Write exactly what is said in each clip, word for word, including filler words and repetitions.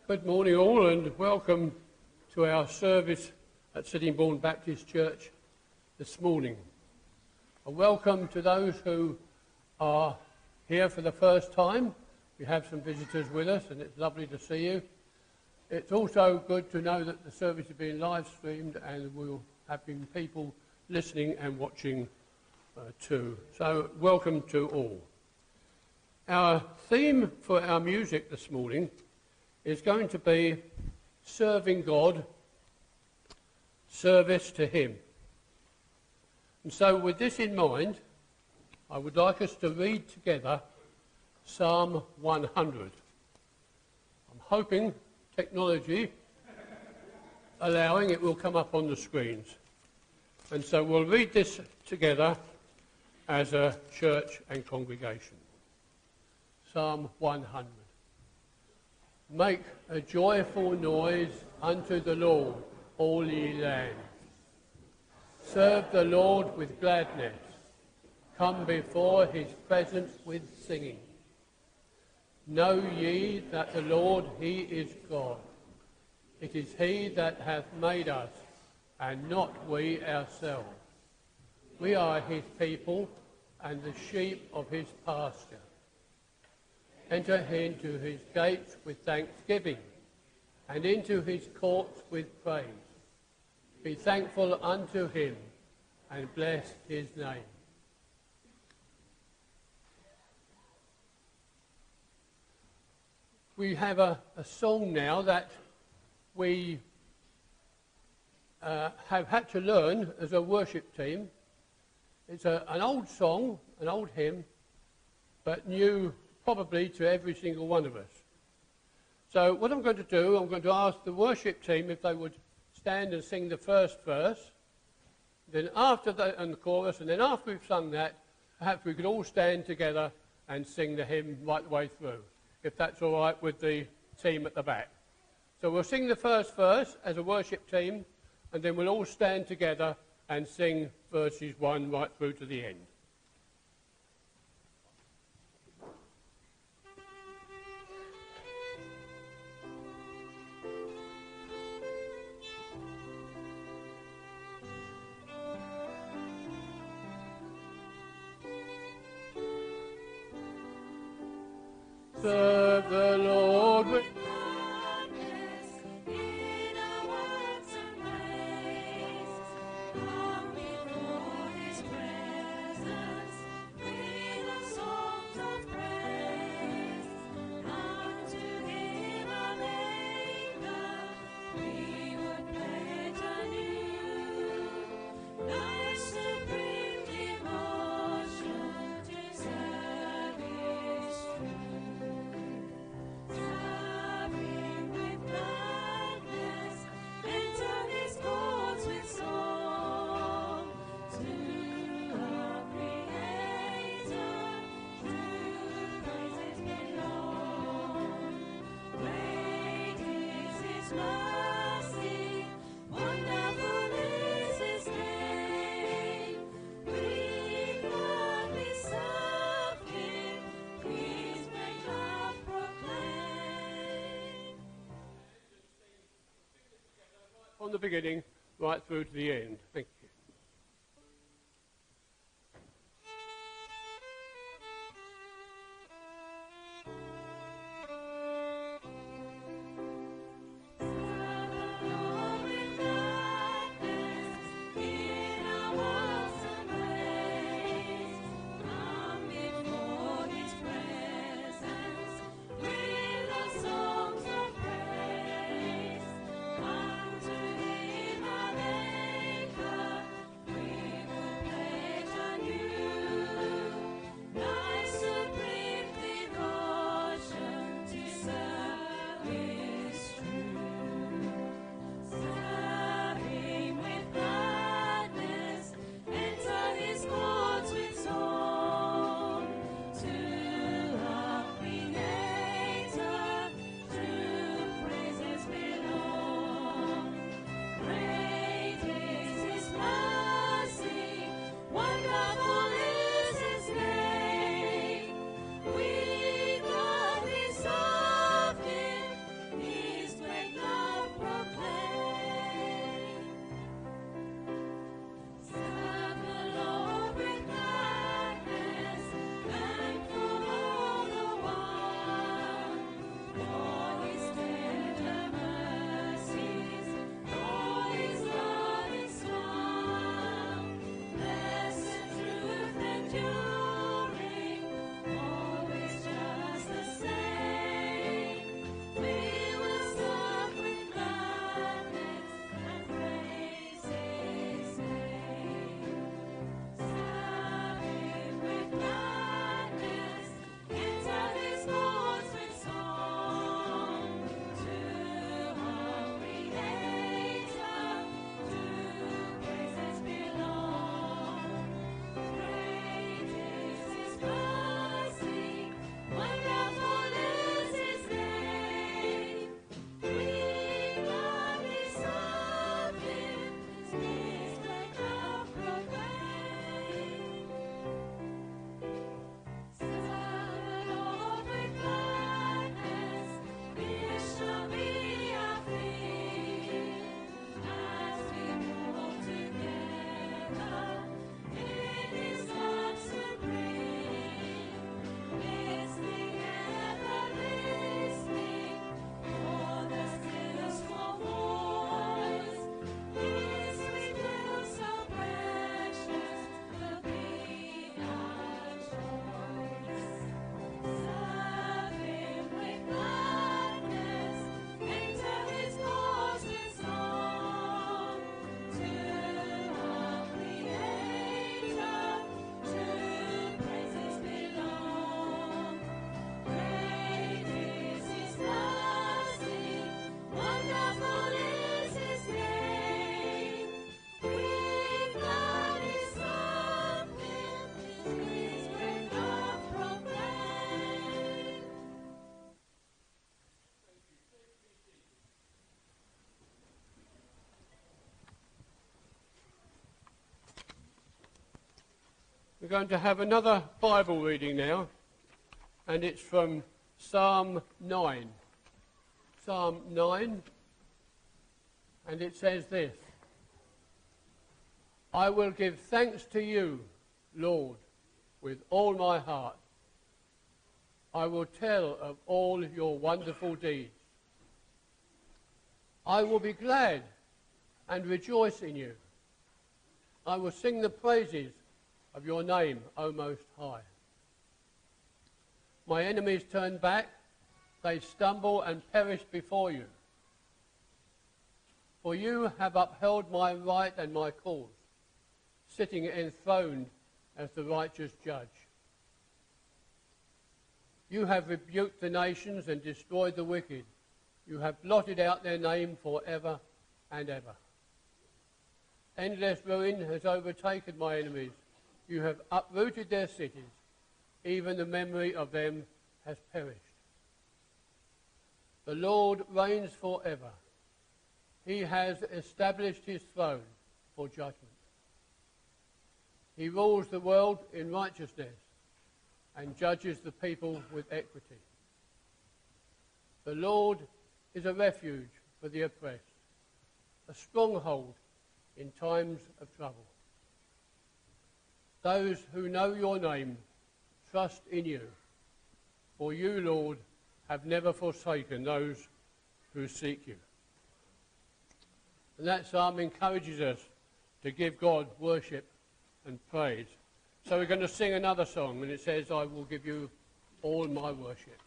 Good morning all and welcome to our service at Sittingbourne Baptist Church this morning. A welcome to those who are here for the first time. We have some visitors with us and it's lovely to see you. It's also good to know that the service is being live streamed and we'll have been people listening and watching uh, too. So welcome to all. Our theme for our music this morning is going to be serving God, service to Him. And so with this in mind, I would like us to read together Psalm one hundred. I'm hoping technology allowing it will come up on the screens. And so we'll read this together as a church and congregation. Psalm one hundred. Make a joyful noise unto the Lord, all ye lands. Serve the Lord with gladness. Come before his presence with singing. Know ye that the Lord, he is God. It is he that hath made us, and not we ourselves. We are his people, and the sheep of his pasture. Enter into his gates with thanksgiving, and into his courts with praise. Be thankful unto him, and bless his name. We have a, a song now that we uh, have had to learn as a worship team. It's a, an old song, an old hymn, but new probably to every single one of us. So what I'm going to do, I'm going to ask the worship team if they would stand and sing the first verse, then after that, and the chorus, and then after we've sung that, perhaps we could all stand together and sing the hymn right the way through, if that's all right with the team at the back. So we'll sing the first verse as a worship team, and then we'll all stand together and sing verses one right through to the end. Serve the Lord with gladness in our words and ways. Come before his presence with the songs of praise. Unto him our Maker we would pledge anew thy supreme devotion to serve his true. From the beginning right through to the end. Thank you. Unto him our Maker We're going to have another Bible reading now, and it's from Psalm nine. Psalm nine, and it says this: I will give thanks to you, Lord, with all my heart. I will tell of all your wonderful deeds. I will be glad and rejoice in you. I will sing the praises of your name, O Most High. My enemies turn back, they stumble and perish before you. For you have upheld my right and my cause, sitting enthroned as the righteous judge. You have rebuked the nations and destroyed the wicked. You have blotted out their name forever and ever. Endless ruin has overtaken my enemies. You have uprooted their cities. Even the memory of them has perished. The Lord reigns forever. He has established his throne for judgment. He rules the world in righteousness and judges the people with equity. The Lord is a refuge for the oppressed, a stronghold in times of trouble. Those who know your name trust in you, for you, Lord, have never forsaken those who seek you. And that psalm encourages us to give God worship and praise. So we're going to sing another song, and it says, I will give you all my worship.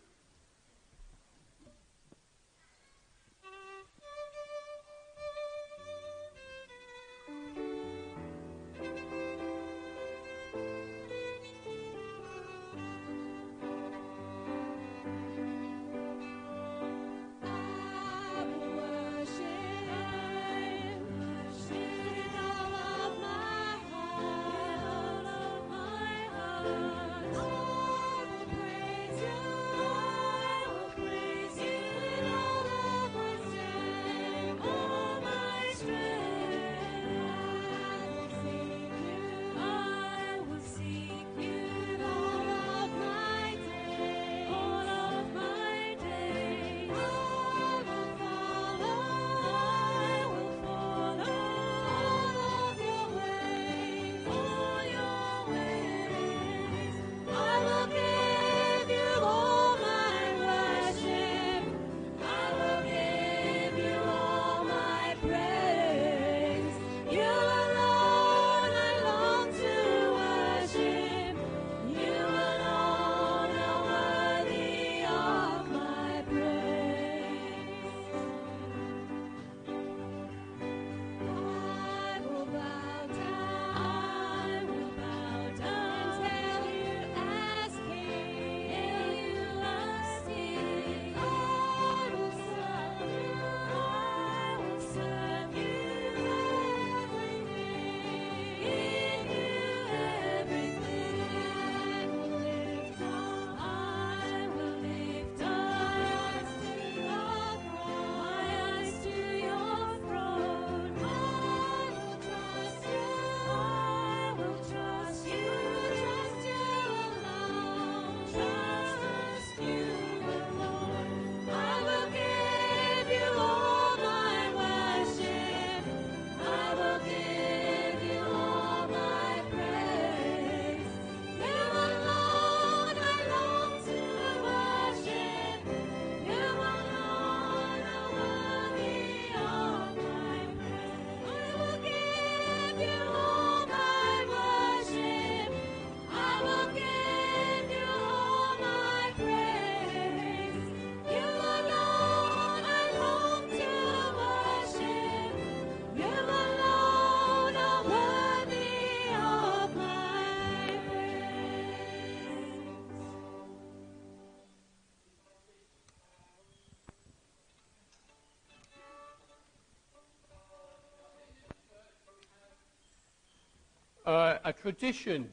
Uh, a tradition.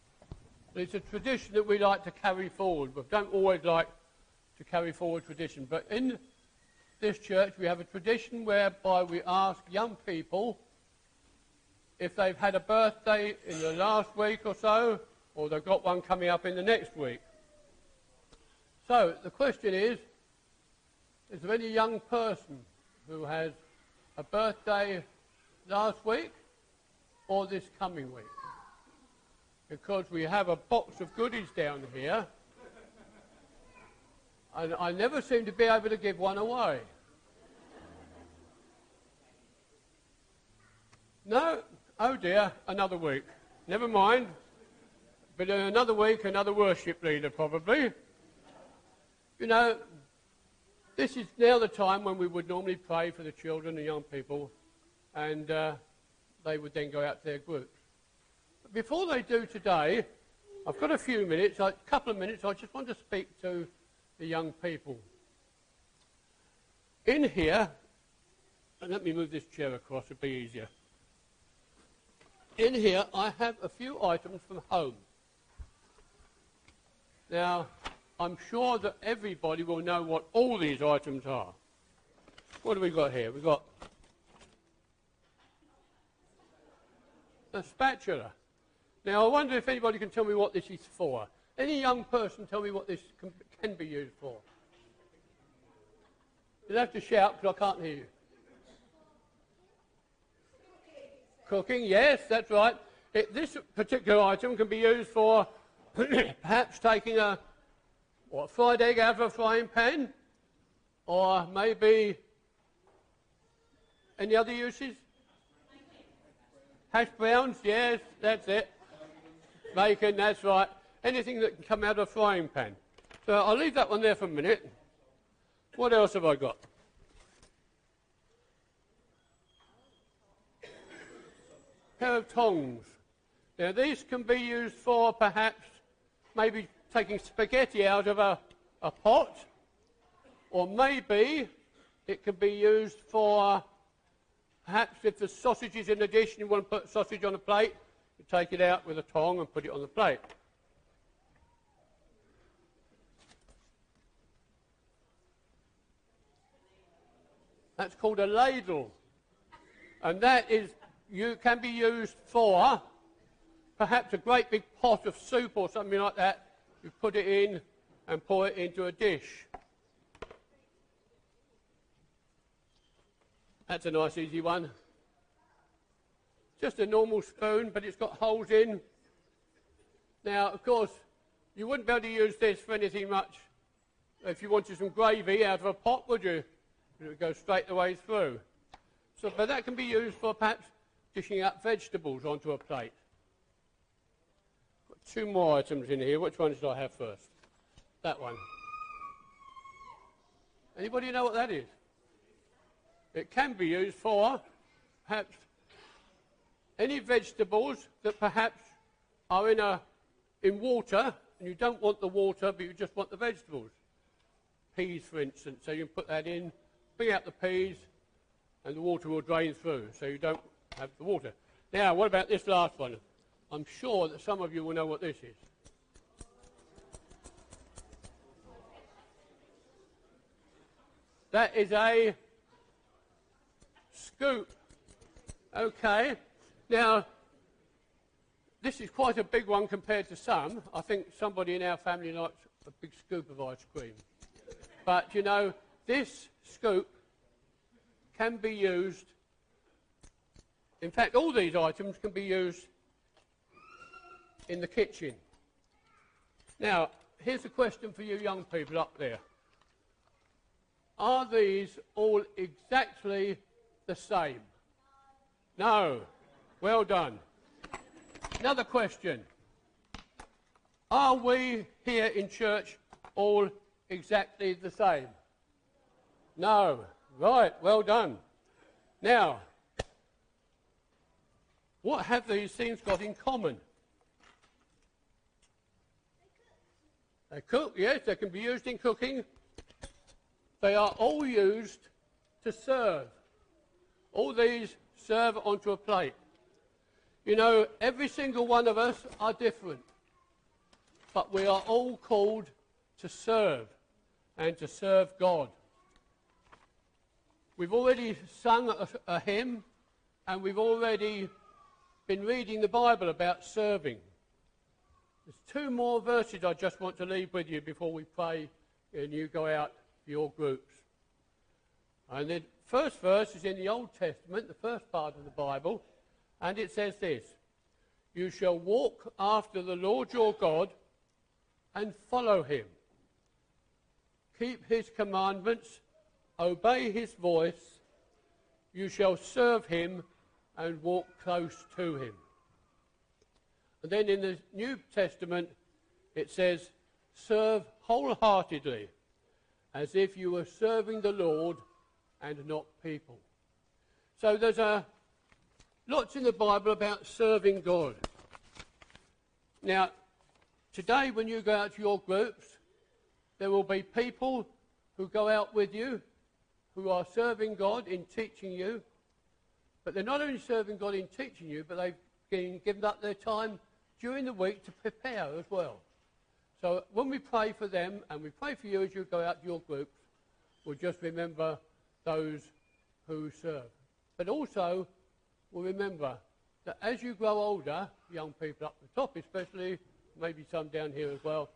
It's a tradition that we like to carry forward. We don't always like to carry forward tradition, but in this church we have a tradition whereby we ask young people if they've had a birthday in the last week or so, or they've got one coming up in the next week. So the question is, is there any young person who has a birthday last week or this coming week? Because we have a box of goodies down here, and I never seem to be able to give one away. No? Oh dear, another week. Never mind. But in another week, another worship leader probably. You know, this is now the time when we would normally pray for the children and young people, and uh, they would then go out to their groups. But before they do today, I've got a few minutes, a couple of minutes, I just want to speak to the young people. In here, and let me move this chair across, it'll be easier. In here, I have a few items from home. Now, I'm sure that everybody will know what all these items are. What have we got here? We've got a spatula. Now, I wonder if anybody can tell me what this is for. Any young person tell me what this can, can be used for? You'll have to shout because I can't hear you. Cooking, yes, that's right. It, this particular item can be used for perhaps taking a what, fried egg out of a frying pan, or maybe any other uses? Hash browns, yes, that's it. Bacon, that's right. Anything that can come out of a frying pan. So I'll leave that one there for a minute. What else have I got? Pair of tongs. Now these can be used for perhaps maybe taking spaghetti out of a, a pot, or maybe it can be used for perhaps if the sausage is in the dish and you want to put sausage on a plate, you take it out with a tong and put it on the plate. That's called a ladle, and that is you can be used for perhaps a great big pot of soup or something like that. You put it in and pour it into a dish. That's a nice easy one. Just a normal spoon, but it's got holes in. Now, of course, you wouldn't be able to use this for anything much. If you wanted some gravy out of a pot, would you? It would go straight the way through. So, but that can be used for perhaps dishing up vegetables onto a plate. Got two more items in here. Which one should I have first? That one. Anybody know what that is? It can be used for perhaps any vegetables that perhaps are in a in water and you don't want the water but you just want the vegetables. Peas, for instance. So you can put that in, bring out the peas, and the water will drain through, so you don't have the water. Now, what about this last one? I'm sure that some of you will know what this is. That is a scoop. Okay. Now, this is quite a big one compared to some. I think somebody in our family likes a big scoop of ice cream. But, you know, this scoop can be used. In fact, all these items can be used in the kitchen. Now, here's a question for you young people up there. Are these all exactly the same? No. Well done. Another question. Are we here in church all exactly the same? No. Right, well done. Now, what have these things got in common? They cook, yes, they can be used in cooking. They are all used to serve. All these serve onto a plate. You know, every single one of us are different, but we are all called to serve and to serve God. We've already sung a, a hymn, and we've already been reading the Bible about serving. There's two more verses I just want to leave with you before we pray and you go out for your groups. And the first verse is in the Old Testament, the first part of the Bible, and it says this: "You shall walk after the Lord your God and follow him. Keep his commandments, obey his voice. You shall serve him and walk close to him." And then in the New Testament it says, "Serve wholeheartedly, as if you were serving the Lord and not people." So there's a, lots in the Bible about serving God. Now, today when you go out to your groups, there will be people who go out with you who are serving God in teaching you. But they're not only serving God in teaching you, but they've been given up their time during the week to prepare as well. So when we pray for them, and we pray for you as you go out to your groups, we'll just remember those who serve. But also, we'll remember that as you grow older, young people up the top especially, maybe some down here as well,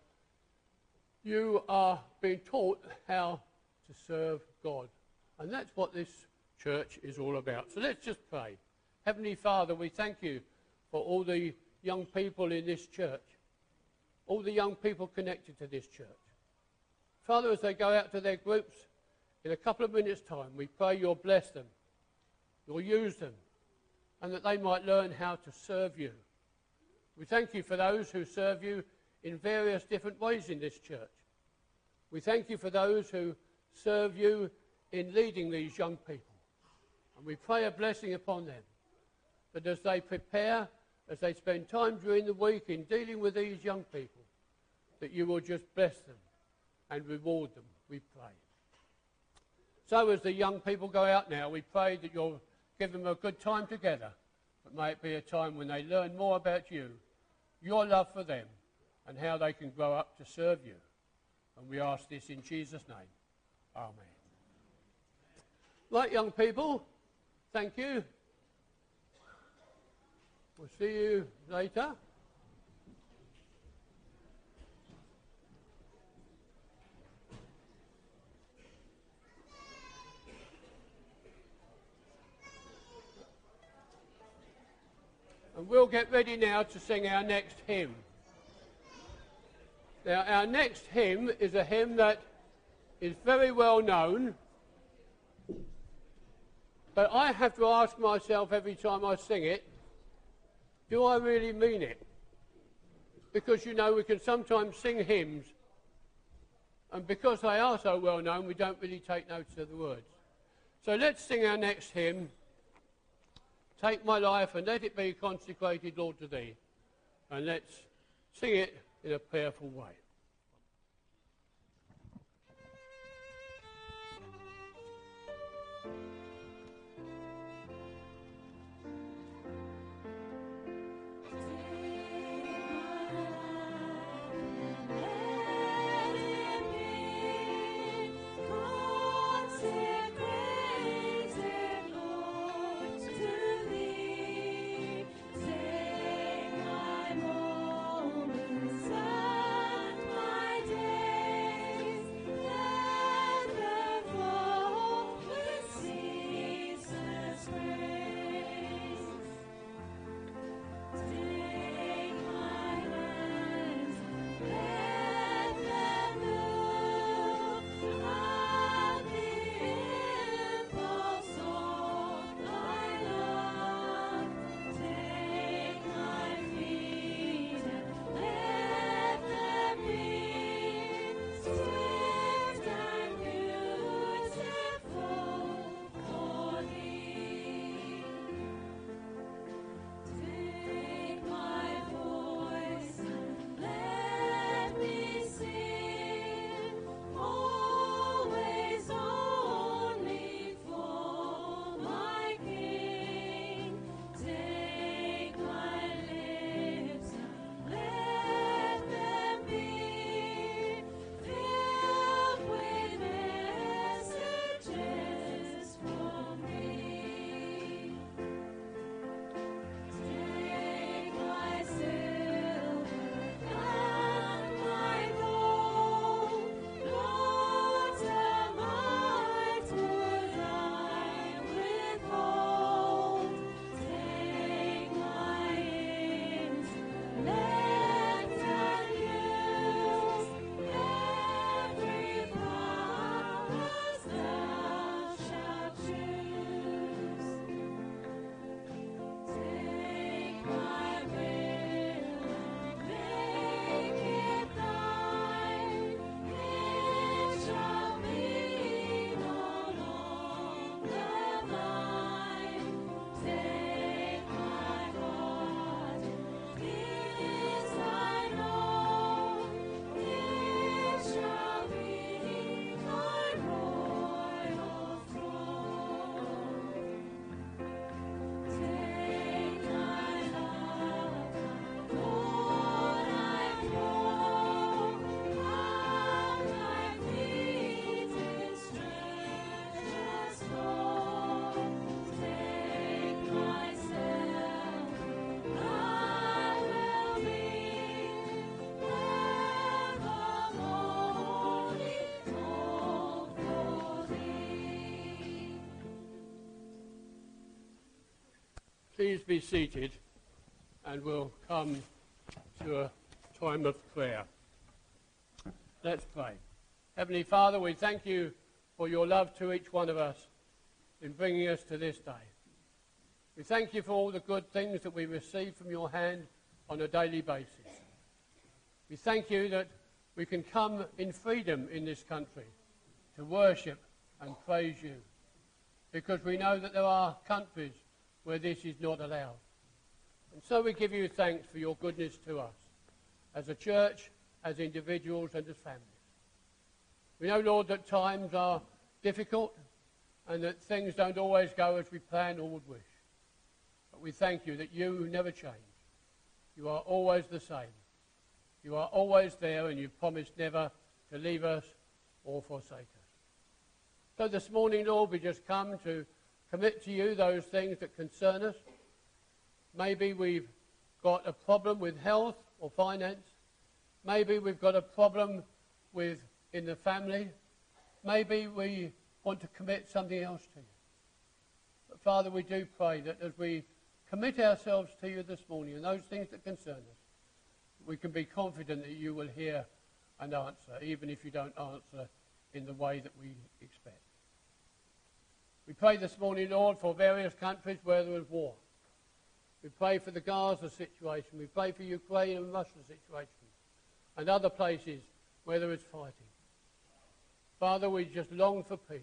you are being taught how to serve God. And that's what this church is all about. So let's just pray. Heavenly Father, we thank you for all the young people in this church, all the young people connected to this church. Father, as they go out to their groups in a couple of minutes' time, we pray you'll bless them, you'll use them, and that they might learn how to serve you. We thank you for those who serve you in various different ways in this church. We thank you for those who serve you in leading these young people. And we pray a blessing upon them, that as they prepare, as they spend time during the week in dealing with these young people, that you will just bless them and reward them, we pray. So as the young people go out now, we pray that you'll give them a good time together, but may it be a time when they learn more about you, your love for them, and how they can grow up to serve you. And we ask this in Jesus' name. Amen. Right, young people, thank you. We'll see you later. And we'll get ready now to sing our next hymn. Now, our next hymn is a hymn that is very well known, but I have to ask myself every time I sing it, do I really mean it? Because, you know, we can sometimes sing hymns, and because they are so well known, we don't really take notice of the words. So let's sing our next hymn, "Take My Life and Let It Be Consecrated, Lord, to Thee." And let's sing it in a prayerful way. Save my moments and Please be seated and we'll come to a time of prayer. Let's pray. Heavenly Father, we thank you for your love to each one of us in bringing us to this day. We thank you for all the good things that we receive from your hand on a daily basis. We thank you that we can come in freedom in this country to worship and praise you, because we know that there are countries where this is not allowed. And so we give you thanks for your goodness to us, as a church, as individuals and as families. We know, Lord, that times are difficult and that things don't always go as we plan or would wish. But we thank you that you never change. You are always the same. You are always there, and you've promised never to leave us or forsake us. So this morning, Lord, we just come to commit to you those things that concern us. Maybe we've got a problem with health or finance. Maybe we've got a problem with in the family. Maybe we want to commit something else to you. But Father, we do pray that as we commit ourselves to you this morning and those things that concern us, we can be confident that you will hear and answer, even if you don't answer in the way that we expect. We pray this morning, Lord, for various countries where there is war. We pray for the Gaza situation. We pray for Ukraine and Russia situation and other places where there is fighting. Father, we just long for peace.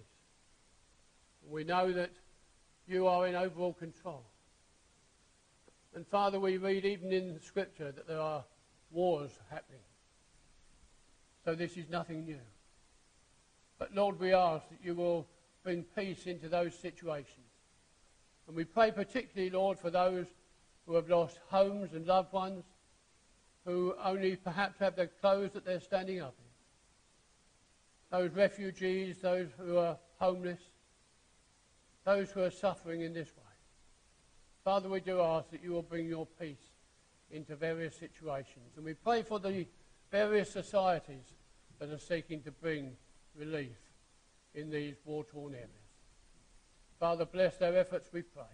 We know that you are in overall control. And Father, we read even in the Scripture that there are wars happening. So this is nothing new. But Lord, we ask that you will bring peace into those situations. And we pray particularly, Lord, for those who have lost homes and loved ones, who only perhaps have their clothes that they're standing up in. Those refugees, those who are homeless, those who are suffering in this way. Father, we do ask that you will bring your peace into various situations. And we pray for the various societies that are seeking to bring relief in these war-torn areas. Father, bless their efforts, we pray.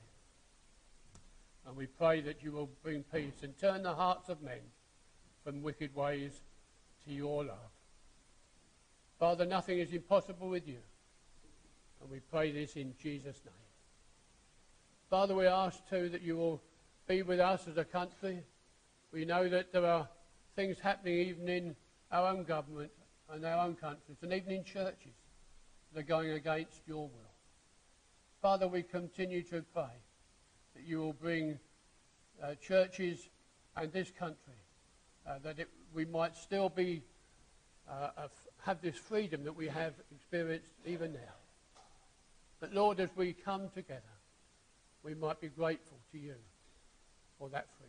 And we pray that you will bring peace and turn the hearts of men from wicked ways to your love. Father, nothing is impossible with you. And we pray this in Jesus' name. Father, we ask too that you will be with us as a country. We know that there are things happening even in our own government and our own countries, and even in churches that are going against your will. Father, we continue to pray that you will bring uh, churches and this country, uh, that it, we might still be uh, uh, have this freedom that we have experienced even now. But Lord, as we come together, we might be grateful to you for that freedom.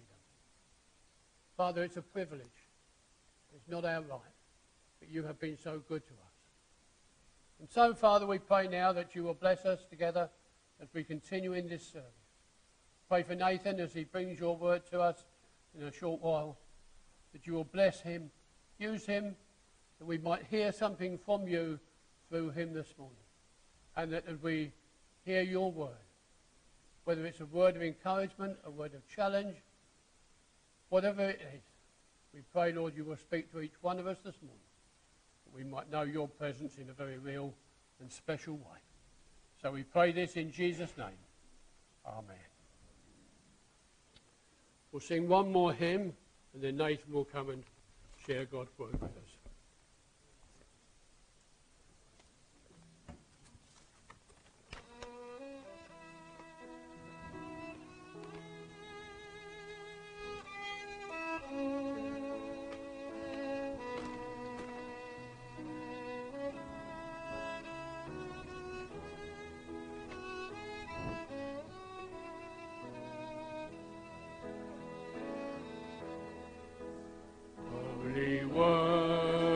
Father, it's a privilege. It's not our right, but you have been so good to us. And so, Father, we pray now that you will bless us together as we continue in this service. Pray for Nathan as he brings your word to us in a short while, that you will bless him, use him, that we might hear something from you through him this morning. And that as we hear your word, whether it's a word of encouragement, a word of challenge, whatever it is, we pray, Lord, you will speak to each one of us this morning, that we might know your presence in a very real and special way. So we pray this in Jesus' name. Amen. We'll sing one more hymn, and then Nathan will come and share God's word with us. Holy Word.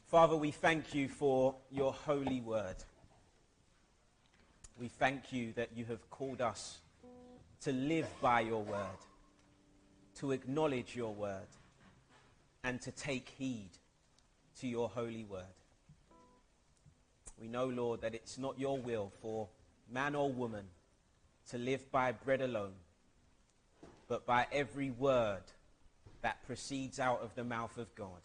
Father, we thank you for your holy word. We thank you that you have called us to live by your word, to acknowledge your word, and to take heed to your holy word. We know, Lord, that it's not your will for man or woman to live by bread alone, but by every word that proceeds out of the mouth of God.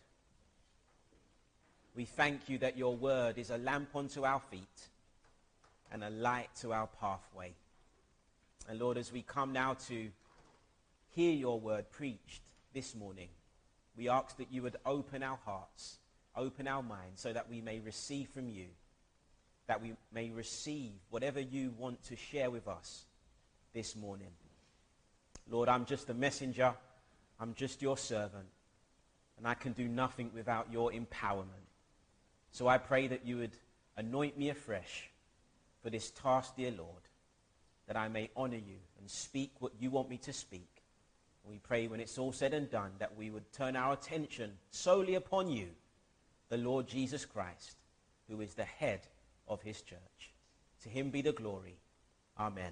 We thank you that your word is a lamp unto our feet and a light to our pathway. And Lord, as we come now to hear your word preached this morning, we ask that you would open our hearts, open our minds, so that we may receive from you, that we may receive whatever you want to share with us this morning. Lord, I'm just a messenger. I'm just your servant, and I can do nothing without your empowerment. So I pray that you would anoint me afresh for this task, dear Lord, that I may honor you and speak what you want me to speak. And we pray when it's all said and done that we would turn our attention solely upon you, the Lord Jesus Christ, who is the head of his church. To him be the glory. Amen.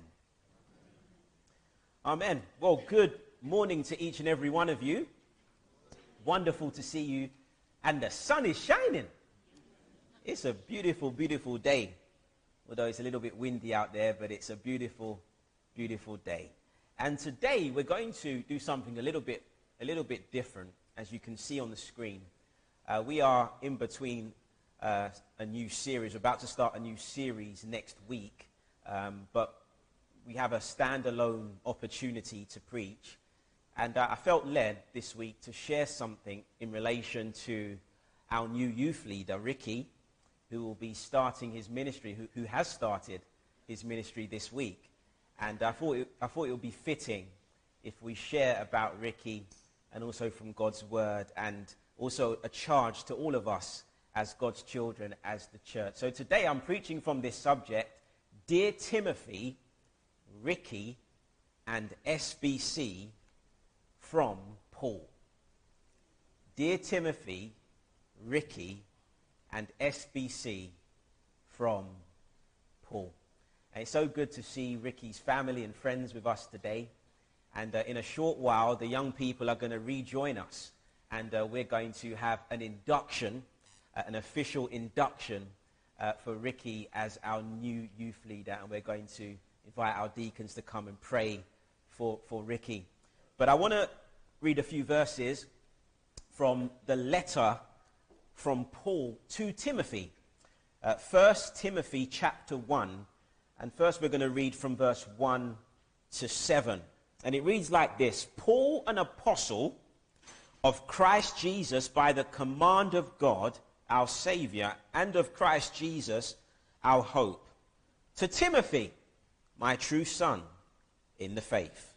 Amen. Well, good morning to each and every one of you. Wonderful to see you. And the sun is shining. It's a beautiful, beautiful day. Although it's a little bit windy out there, but it's a beautiful, beautiful day. And today we're going to do something a little bit, a little bit different, as you can see on the screen. Uh, we are in between uh, a new series. We're about to start a new series next week, um, but we have a standalone opportunity to preach. And uh, I felt led this week to share something in relation to our new youth leader, Ricky, who will be starting his ministry, who, who has started his ministry this week. And I thought, it, I thought it would be fitting if we share about Ricky and also from God's word, and also a charge to all of us as God's children, as the church. So today I'm preaching from this subject, Dear Timothy, Ricky, and S B C from Paul. Dear Timothy, Ricky, and S B C from Paul. And it's so good to see Ricky's family and friends with us today. And uh, in a short while, the young people are going to rejoin us. And uh, we're going to have an induction, uh, an official induction uh, for Ricky as our new youth leader. And we're going to invite our deacons to come and pray for, for Ricky. But I want to read a few verses from the letter from Paul to Timothy. Uh, First Timothy chapter one. And first we're going to read from verse one to seven. And it reads like this. Paul, an apostle of Christ Jesus by the command of God, our Savior, and of Christ Jesus, our hope. To Timothy, my true son, in the faith.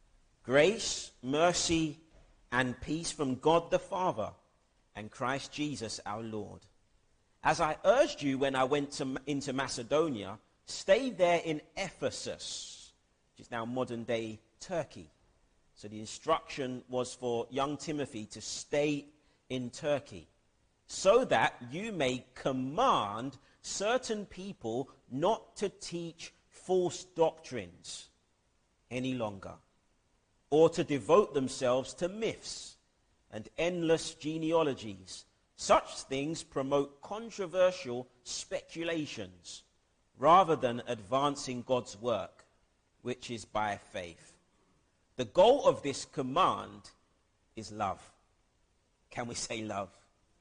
Grace, mercy, and peace from God the Father and Christ Jesus our Lord. As I urged you when I went to, into Macedonia, stay there in Ephesus, which is now modern-day Turkey. So the instruction was for young Timothy to stay in Turkey, so that you may command certain people not to teach false doctrines any longer, or to devote themselves to myths and endless genealogies. Such things promote controversial speculations rather than advancing God's work, which is by faith. The goal of this command is love. Can we say love?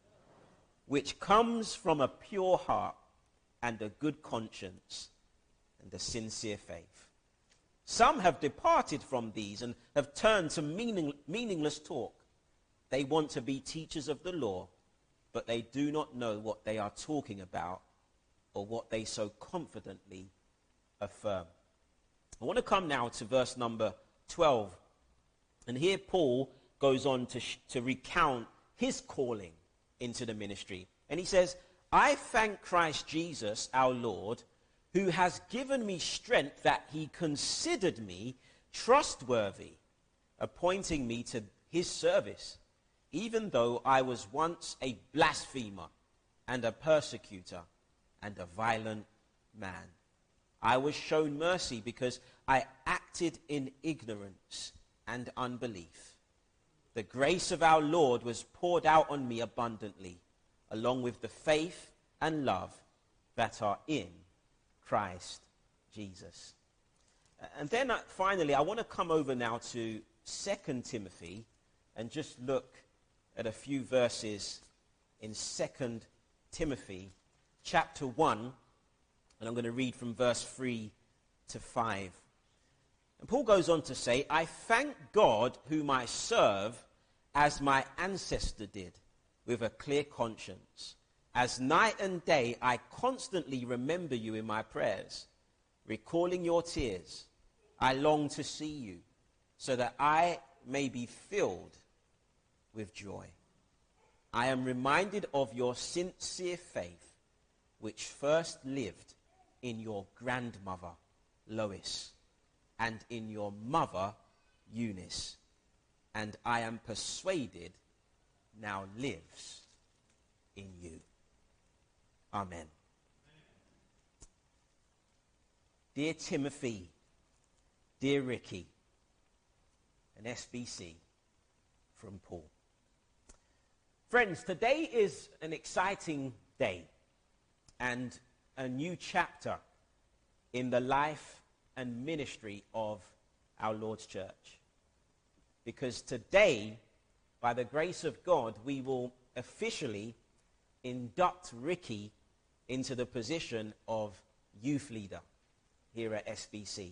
Which comes from a pure heart and a good conscience and a sincere faith. Some have departed from these and have turned to meaning, meaningless talk. They want to be teachers of the law, but they do not know what they are talking about or what they so confidently affirm. I want to come now to verse number twelve. And here Paul goes on to, sh- to recount his calling into the ministry. And he says, I thank Christ Jesus our Lord, who has given me strength that he considered me trustworthy, appointing me to his service, even though I was once a blasphemer, and a persecutor and a violent man. I was shown mercy because I acted in ignorance and unbelief. The grace of our Lord was poured out on me abundantly, along with the faith and love that are in Christ Jesus. And then uh, finally, I want to come over now to Second Timothy and just look at a few verses in Second Timothy chapter one, and I'm going to read from verse three to five. And Paul goes on to say, I thank God whom I serve as my ancestor did, with a clear conscience. As night and day I constantly remember you in my prayers, recalling your tears. I long to see you, so that I may be filled with joy. I am reminded of your sincere faith, which first lived in your grandmother, Lois, and in your mother, Eunice, and I am persuaded now lives in you. Amen. Dear Timothy, dear Ricky, an S B C from Paul. Friends, today is an exciting day and a new chapter in the life and ministry of our Lord's church. Because today, by the grace of God, we will officially induct Ricky into the position of youth leader here at S B C.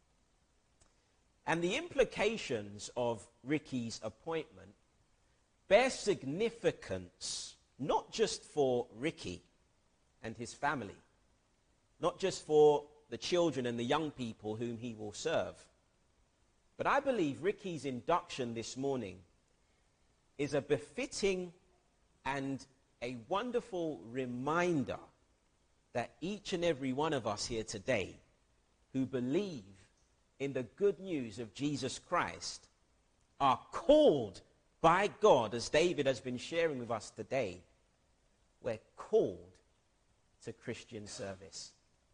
And the implications of Ricky's appointment bear significance not just for Ricky and his family, not just for the children and the young people whom he will serve, but I believe Ricky's induction this morning is a befitting and a wonderful reminder that each and every one of us here today who believe in the good news of Jesus Christ are called by God, as David has been sharing with us today. We're called to Christian service.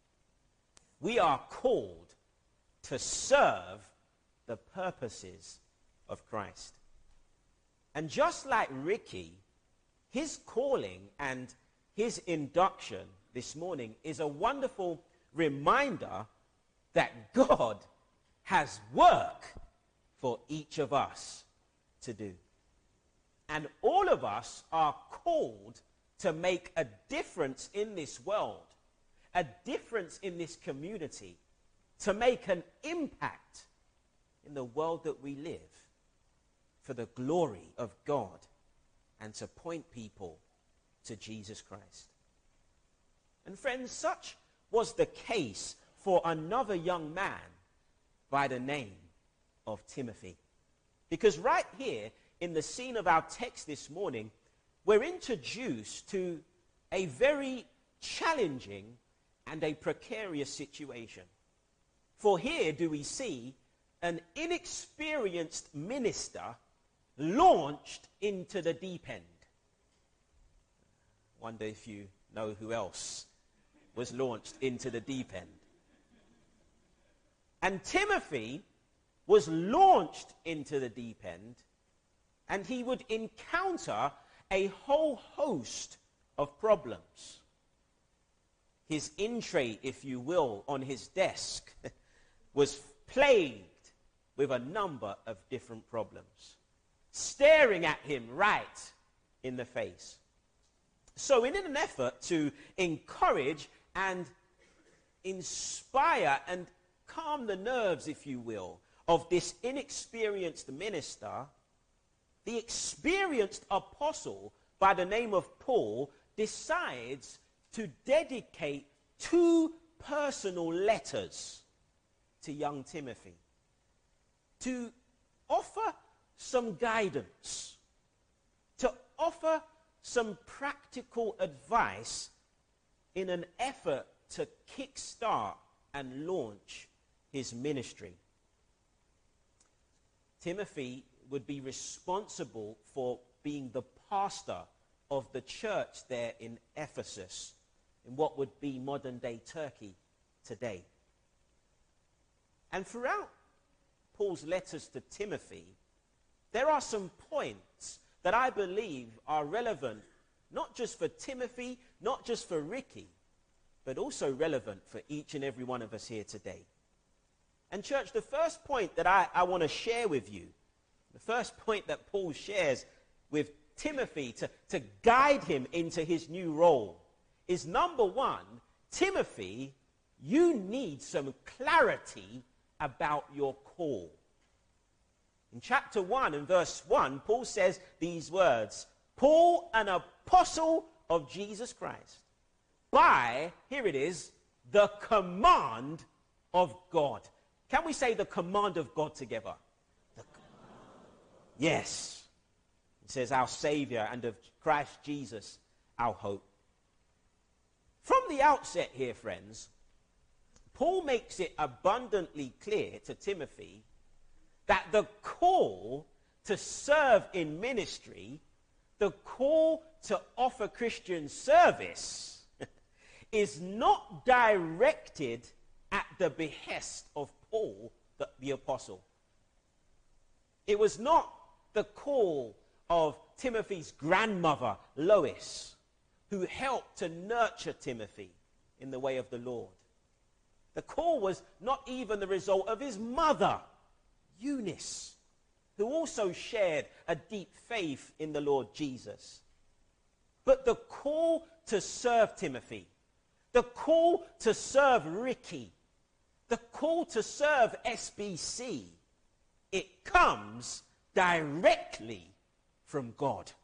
We are called to serve the purposes of Christ. And just like Ricky, his calling and his induction this morning is a wonderful reminder that God has work for each of us to do. And all of us are called to make a difference in this world, a difference in this community, to make an impact in the world that we live for the glory of God and to point people to Jesus Christ. And friends, such was the case for another young man by the name of Timothy. Because right here in the scene of our text this morning, we're introduced to a very challenging and a precarious situation. For here do we see an inexperienced minister launched into the deep end. Wonder if you know who else was launched into the deep end. And Timothy was launched into the deep end, and he would encounter a whole host of problems. His in tray, if you will, on his desk was plagued with a number of different problems, staring at him right in the face. So in an effort to encourage and inspire and calm the nerves, if you will, of this inexperienced minister, the experienced apostle by the name of Paul decides to dedicate two personal letters to young Timothy to offer some guidance, to offer some practical advice in an effort to kickstart and launch his ministry. Timothy would be responsible for being the pastor of the church there in Ephesus, in what would be modern-day Turkey today. And throughout Paul's letters to Timothy, there are some points that I believe are relevant, not just for Timothy, not just for Ricky, but also relevant for each and every one of us here today. And church, the first point that I, I want to share with you, the first point that Paul shares with Timothy to, to guide him into his new role is, number one, Timothy, you need some clarity about your call. In chapter one and verse one, Paul says these words, Paul, an apostle of Jesus Christ, by, here it is, the command of God. Can we say the command of God together? The yes. It says our Savior, and of Christ Jesus, our hope. From the outset here, friends, Paul makes it abundantly clear to Timothy that the call to serve in ministry, the call to offer Christian service, is not directed at the behest of Paul, the, the apostle. It was not the call of Timothy's grandmother, Lois, who helped to nurture Timothy in the way of the Lord. The call was not even the result of his mother, Eunice, who also shared a deep faith in the Lord Jesus. But the call to serve Timothy, the call to serve Ricky, the call to serve S B C, it comes directly from God.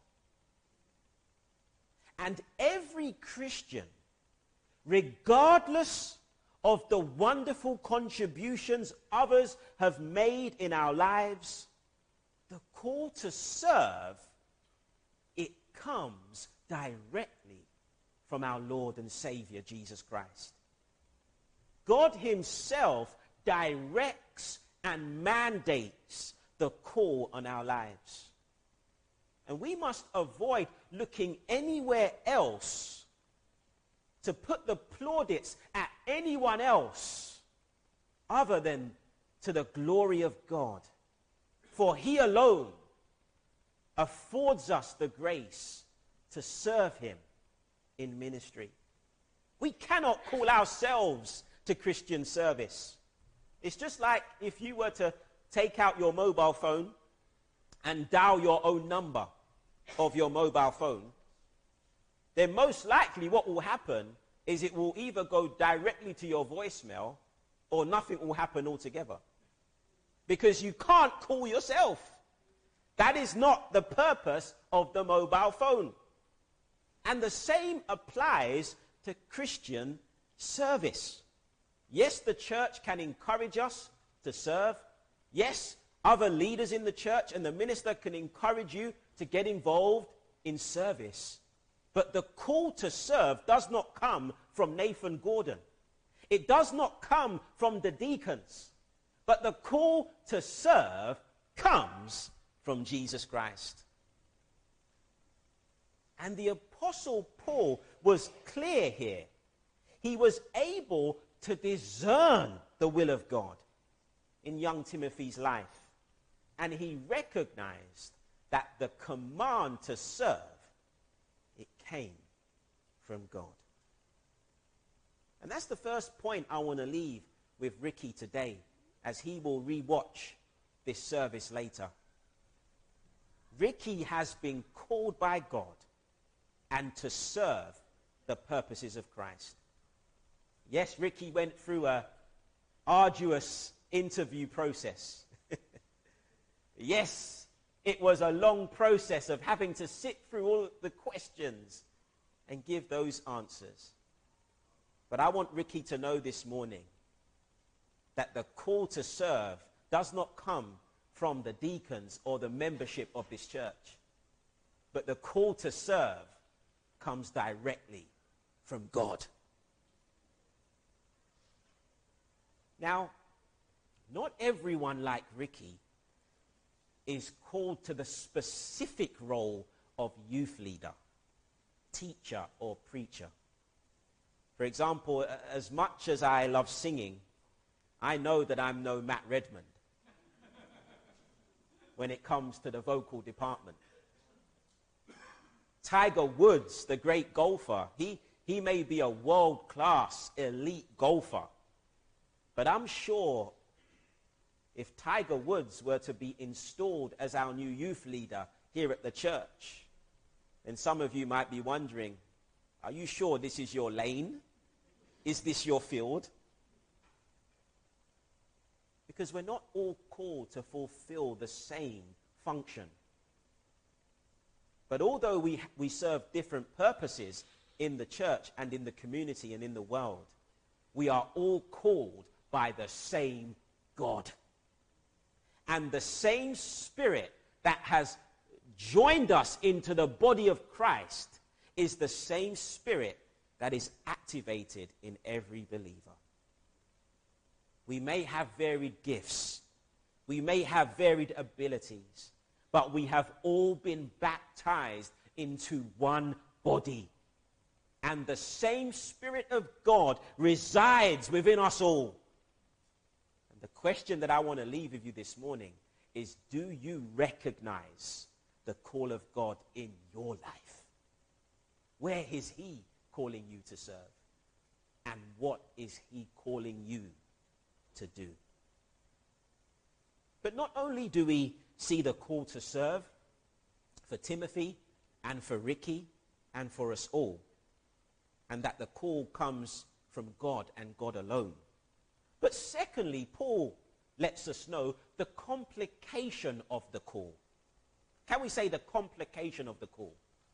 And every Christian, regardless of the wonderful contributions others have made in our lives, the call to serve, it comes directly from our Lord and Savior, Jesus Christ. God himself directs and mandates the call on our lives. And we must avoid looking anywhere else to put the plaudits at anyone else other than to the glory of God. For he alone affords us the grace to serve him in ministry. We cannot call ourselves to Christian service. It's just like if you were to take out your mobile phone and dial your own number of your mobile phone, then most likely what will happen is it will either go directly to your voicemail or nothing will happen altogether. Because you can't call yourself. That is not the purpose of the mobile phone. And the same applies to Christian service. Yes, the church can encourage us to serve. Yes, other leaders in the church and the minister can encourage you to get involved in service. But the call to serve does not come from Nathan Gordon. It does not come from the deacons. But the call to serve comes from Jesus Christ. And the Apostle Paul was clear here. He was able to discern the will of God in young Timothy's life. And he recognized that the command to serve, it came from God. And that's the first point I want to leave with Ricky today, as he will rewatch this service later. Ricky has been called by God and to serve the purposes of Christ. Yes, Ricky went through an arduous interview process. Yes, it was a long process of having to sit through all the questions and give those answers. But I want Ricky to know this morning that the call to serve does not come from the deacons or the membership of this church. But the call to serve comes directly from God. Now, not everyone like Ricky is called to the specific role of youth leader. teacher or preacher. For example, as much as I love singing, I know that I'm no Matt Redman when it comes to the vocal department. Tiger Woods, the great golfer, he, he may be a world-class, elite golfer, but I'm sure if Tiger Woods were to be installed as our new youth leader here at the church, then some of you might be wondering, are you sure this is your lane? Is this your field? Because we're not all called to fulfill the same function. But although we, we serve different purposes in the church and in the community and in the world, we are all called by the same God. And the same Spirit that has joined us into the body of Christ is the same Spirit that is activated in every believer. We may have varied gifts. We may have varied abilities. But we have all been baptized into one body. And the same Spirit of God resides within us all. And the question that I want to leave with you this morning is, do you recognize the call of God in your life? Where is He calling you to serve? And what is He calling you to do? But not only do we see the call to serve for Timothy and for Ricky and for us all, and that the call comes from God and God alone. But secondly, Paul lets us know the complication of the call. Can we say the complication of the call?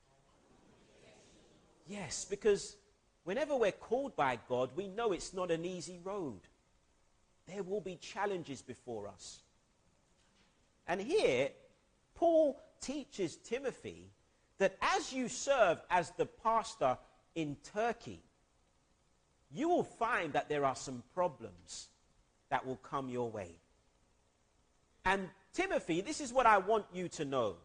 Yes, because whenever we're called by God, we know it's not an easy road. There will be challenges before us. And here, Paul teaches Timothy that as you serve as the pastor in Turkey, you will find that there are some problems that will come your way. And Timothy, this is what I want you to know.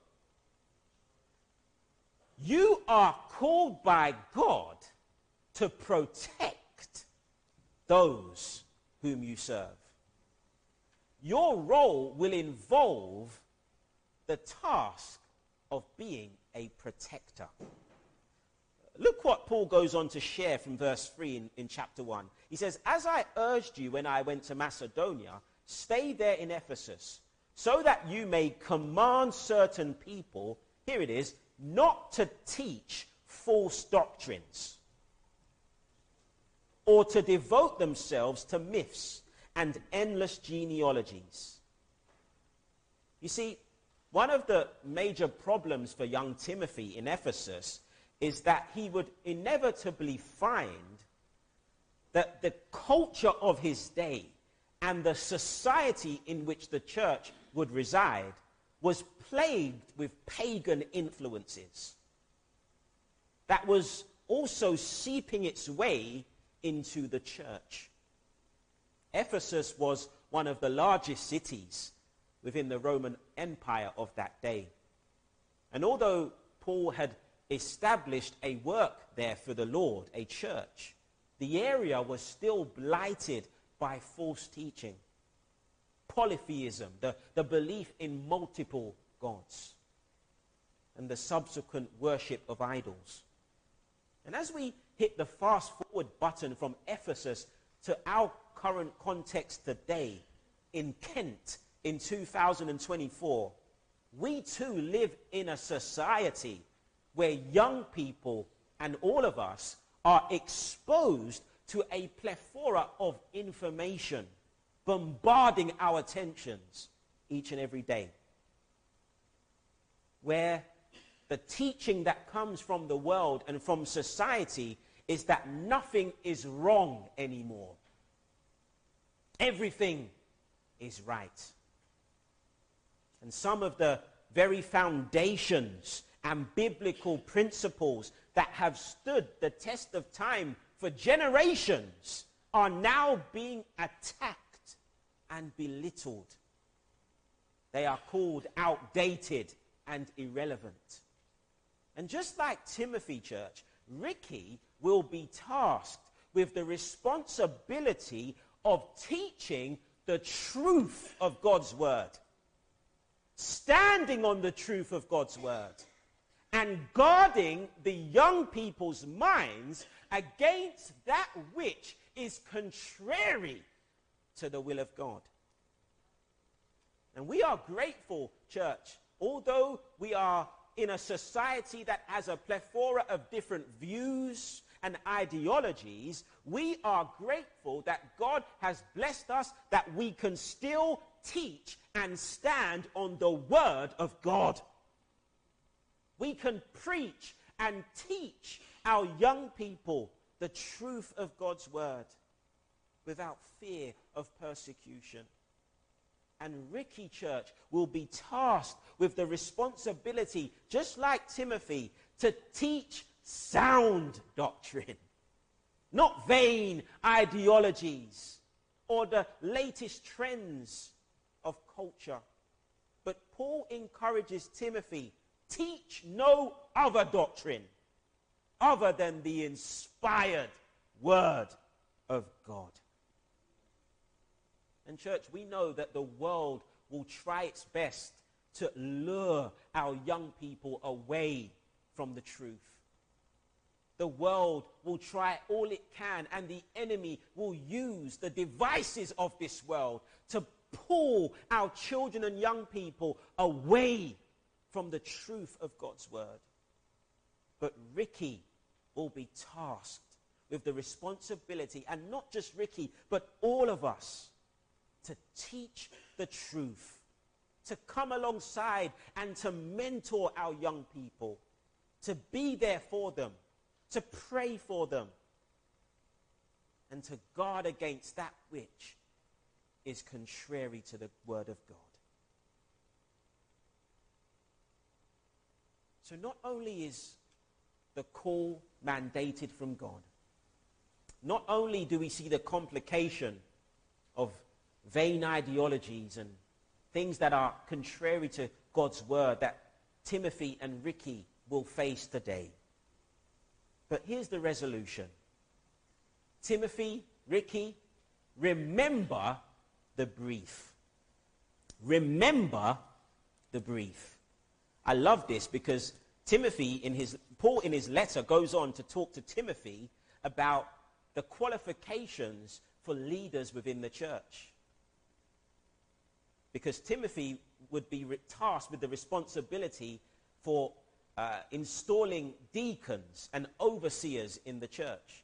You are called by God to protect those whom you serve. Your role will involve the task of being a protector. Look what Paul goes on to share from verse three in, in chapter one. He says, as I urged you when I went to Macedonia, stay there in Ephesus, so that you may command certain people, here it is, not to teach false doctrines, or to devote themselves to myths and endless genealogies. You see, one of the major problems for young Timothy in Ephesus is that he would inevitably find that the culture of his day and the society in which the church would reside was plagued with pagan influences that was also seeping its way into the church. Ephesus was one of the largest cities within the Roman Empire of that day. And although Paul had established a work there for the Lord, a church, the area was still blighted by false teaching, polytheism, the, the belief in multiple gods, and the subsequent worship of idols. And as we hit the fast forward button from Ephesus to our current context today in Kent in two thousand twenty-four, we too live in a society where young people and all of us are exposed to a plethora of information bombarding our attentions each and every day, where the teaching that comes from the world and from society is that nothing is wrong anymore. Everything is right. And some of the very foundations and biblical principles that have stood the test of time for generations are now being attacked and belittled. They are called outdated and irrelevant. And just like Timothy, church, Ricky will be tasked with the responsibility of teaching the truth of God's word, standing on the truth of God's word, and guarding the young people's minds against that which is contrary to the will of God. And we are grateful, church, although we are in a society that has a plethora of different views and ideologies, we are grateful that God has blessed us, that we can still teach and stand on the word of God. We can preach and teach our young people the truth of God's word without fear of persecution. And Ricky, church, will be tasked with the responsibility, just like Timothy, to teach sound doctrine, not vain ideologies or the latest trends of culture. But Paul encourages Timothy, teach no other doctrine other than the inspired word of God. And church, we know that the world will try its best to lure our young people away from the truth. The world will try all it can, and the enemy will use the devices of this world to pull our children and young people away from the truth of God's word. But Ricky will be tasked with the responsibility, and not just Ricky, but all of us, to teach the truth, to come alongside and to mentor our young people, to be there for them, to pray for them, and to guard against that which is contrary to the word of God. So not only is the call mandated from God, not only do we see the complication of vain ideologies and things that are contrary to God's word that Timothy and Ricky will face today. But here's the resolution. Timothy, Ricky, remember the brief. Remember the brief. I love this because Timothy, in his Paul in his letter goes on to talk to Timothy about the qualifications for leaders within the church. Because Timothy would be tasked with the responsibility for uh, installing deacons and overseers in the church.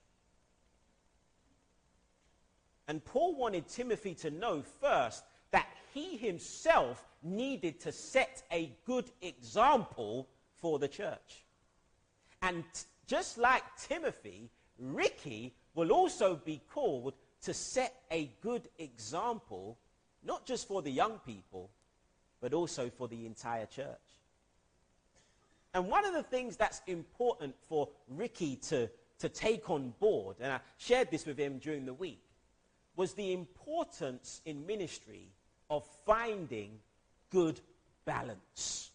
And Paul wanted Timothy to know first that he himself needed to set a good example for the church. And t- just like Timothy, Ricky will also be called to set a good example, not just for the young people, but also for the entire church. And one of the things that's important for Ricky to, to take on board, and I shared this with him during the week, was the importance in ministry of finding good balance.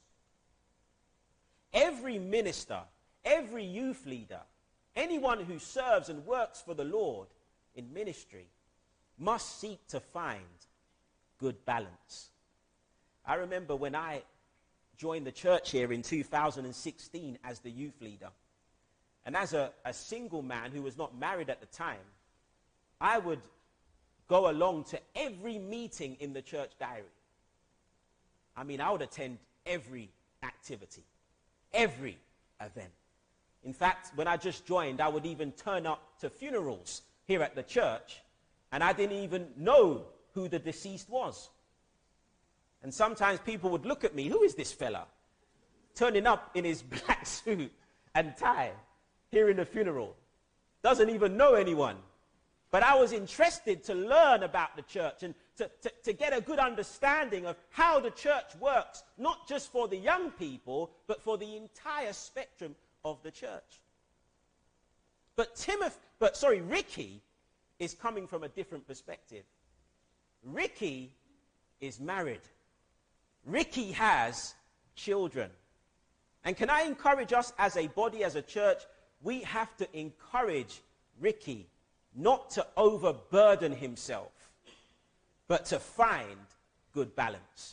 Every minister, every youth leader, anyone who serves and works for the Lord in ministry must seek to find good balance. I remember when I joined the church here in two thousand sixteen as the youth leader. And as a, a single man who was not married at the time, I would go along to every meeting in the church diary. I mean, I would attend every activity, every event. In fact, when I just joined, I would even turn up to funerals here at the church, and I didn't even know who the deceased was. And sometimes people would look at me, who is this fella? Turning up in his black suit and tie here in the funeral. Doesn't even know anyone. But I was interested to learn about the church and to, to, to get a good understanding of how the church works, not just for the young people, but for the entire spectrum of the church. But Timothy, but sorry, Ricky is coming from a different perspective. Ricky is married. Ricky has children. And can I encourage us as a body, as a church, we have to encourage Ricky not to overburden himself, but to find good balance.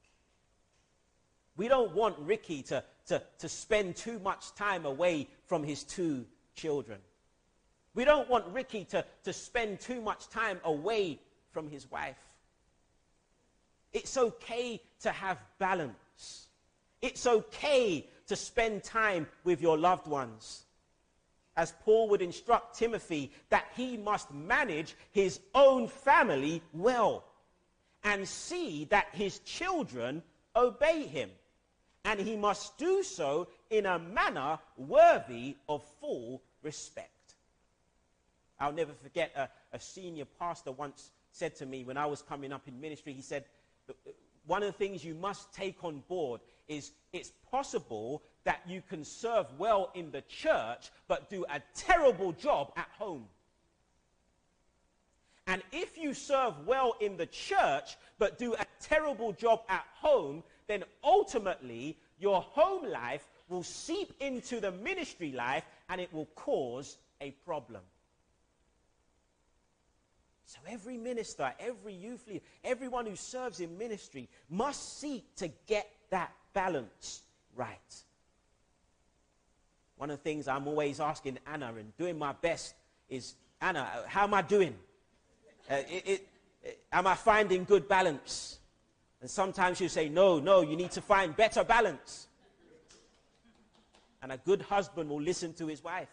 We don't want Ricky to, to, to spend too much time away from his two children. We don't want Ricky to, to spend too much time away from his wife. It's okay to have balance. It's okay to spend time with your loved ones. As Paul would instruct Timothy that he must manage his own family well and see that his children obey him. And he must do so in a manner worthy of full respect. I'll never forget a, a senior pastor once said to me when I was coming up in ministry, he said, one of the things you must take on board is it's possible that you can serve well in the church but do a terrible job at home. And if you serve well in the church but do a terrible job at home, then ultimately your home life will seep into the ministry life and it will cause a problem. So every minister, every youth leader, everyone who serves in ministry must seek to get that balance right. One of the things I'm always asking Anna and doing my best is, Anna, how am I doing? Uh, it, it, it, am I finding good balance? And sometimes she'll say, no, no, you need to find better balance. And a good husband will listen to his wife.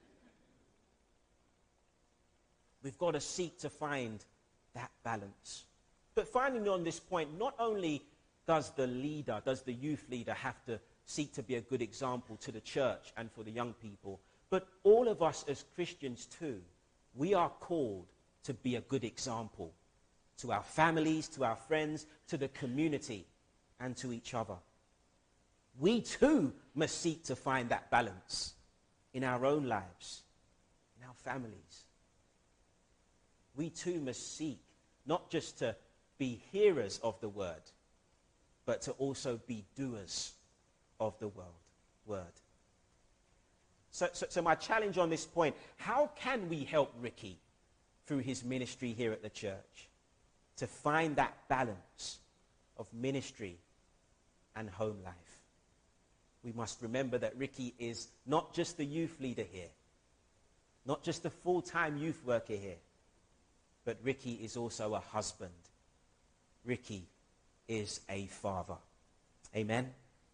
We've got to seek to find that balance. But finally on this point, not only does the leader, does the youth leader have to seek to be a good example to the church and for the young people, but all of us as Christians too, we are called to be a good example to our families, to our friends, to the community, and to each other. We too must seek to find that balance in our own lives, in our families. We too must seek not just to be hearers of the word, but to also be doers of the word. word. So, so, so my challenge on this point, how can we help Ricky through his ministry here at the church to find that balance of ministry and home life? We must remember that Ricky is not just the youth leader here, not just the full-time youth worker here, but Ricky is also a husband. Ricky is a father. Amen?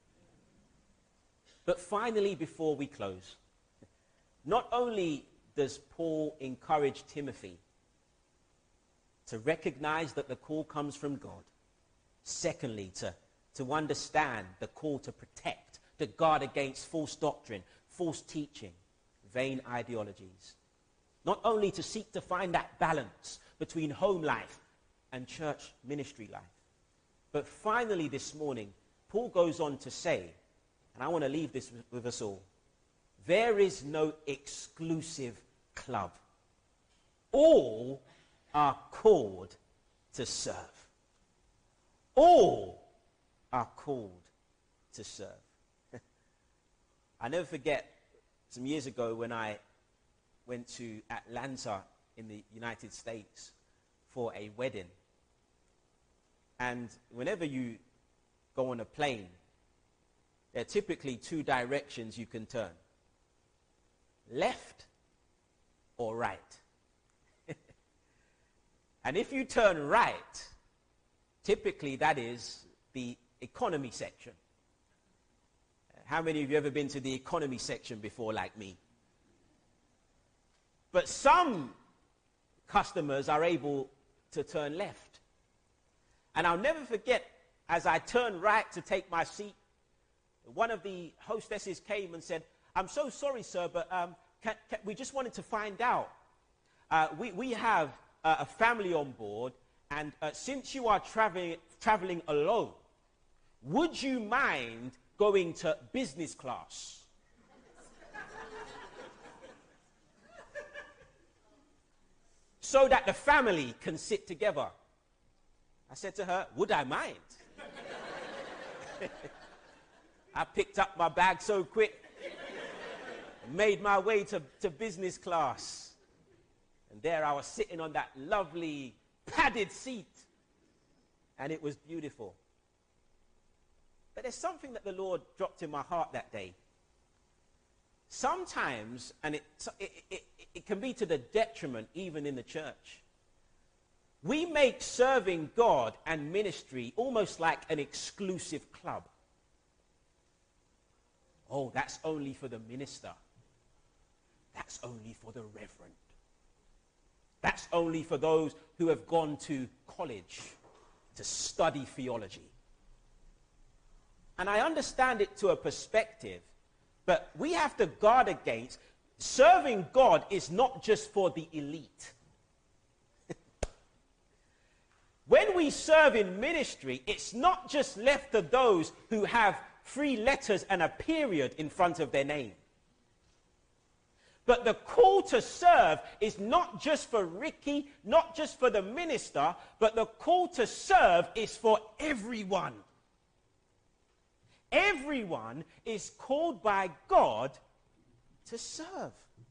But finally, before we close, not only does Paul encourage Timothy to recognize that the call comes from God, secondly, to, to understand the call to protect, to guard against false doctrine, false teaching, vain ideologies. Not only to seek to find that balance between home life and church ministry life, but finally this morning, Paul goes on to say, and I want to leave this with, with us all, there is no exclusive club. All are called to serve. All are called to serve. I never forget some years ago when I went to Atlanta in the United States for a wedding. And whenever you go on a plane, there are typically two directions you can turn. Left or right. And if you turn right, typically that is the economy section. How many of you have ever been to the economy section before, like me? But some customers are able to turn left. And I'll never forget, as I turned right to take my seat, one of the hostesses came and said, I'm so sorry, sir, but um, can, can, we just wanted to find out. Uh, we, we have uh, a family on board, and uh, since you are traveling, traveling alone, would you mind going to business class? So that the family can sit together. I said to her, would I mind? I picked up my bag so quick, made my way to, to business class. And there I was sitting on that lovely padded seat. And it was beautiful. But there's something that the Lord dropped in my heart that day. Sometimes, and it, it, it, it can be to the detriment even in the church, we make serving God and ministry almost like an exclusive club. Oh, that's only for the minister. That's only for the reverend. That's only for those who have gone to college to study theology. And I understand it to a perspective, but we have to guard against serving God is not just for the elite. When we serve in ministry, it's not just left to those who have three letters and a period in front of their name. But the call to serve is not just for Ricky, not just for the minister, but the call to serve is for everyone. Everyone is called by God to serve.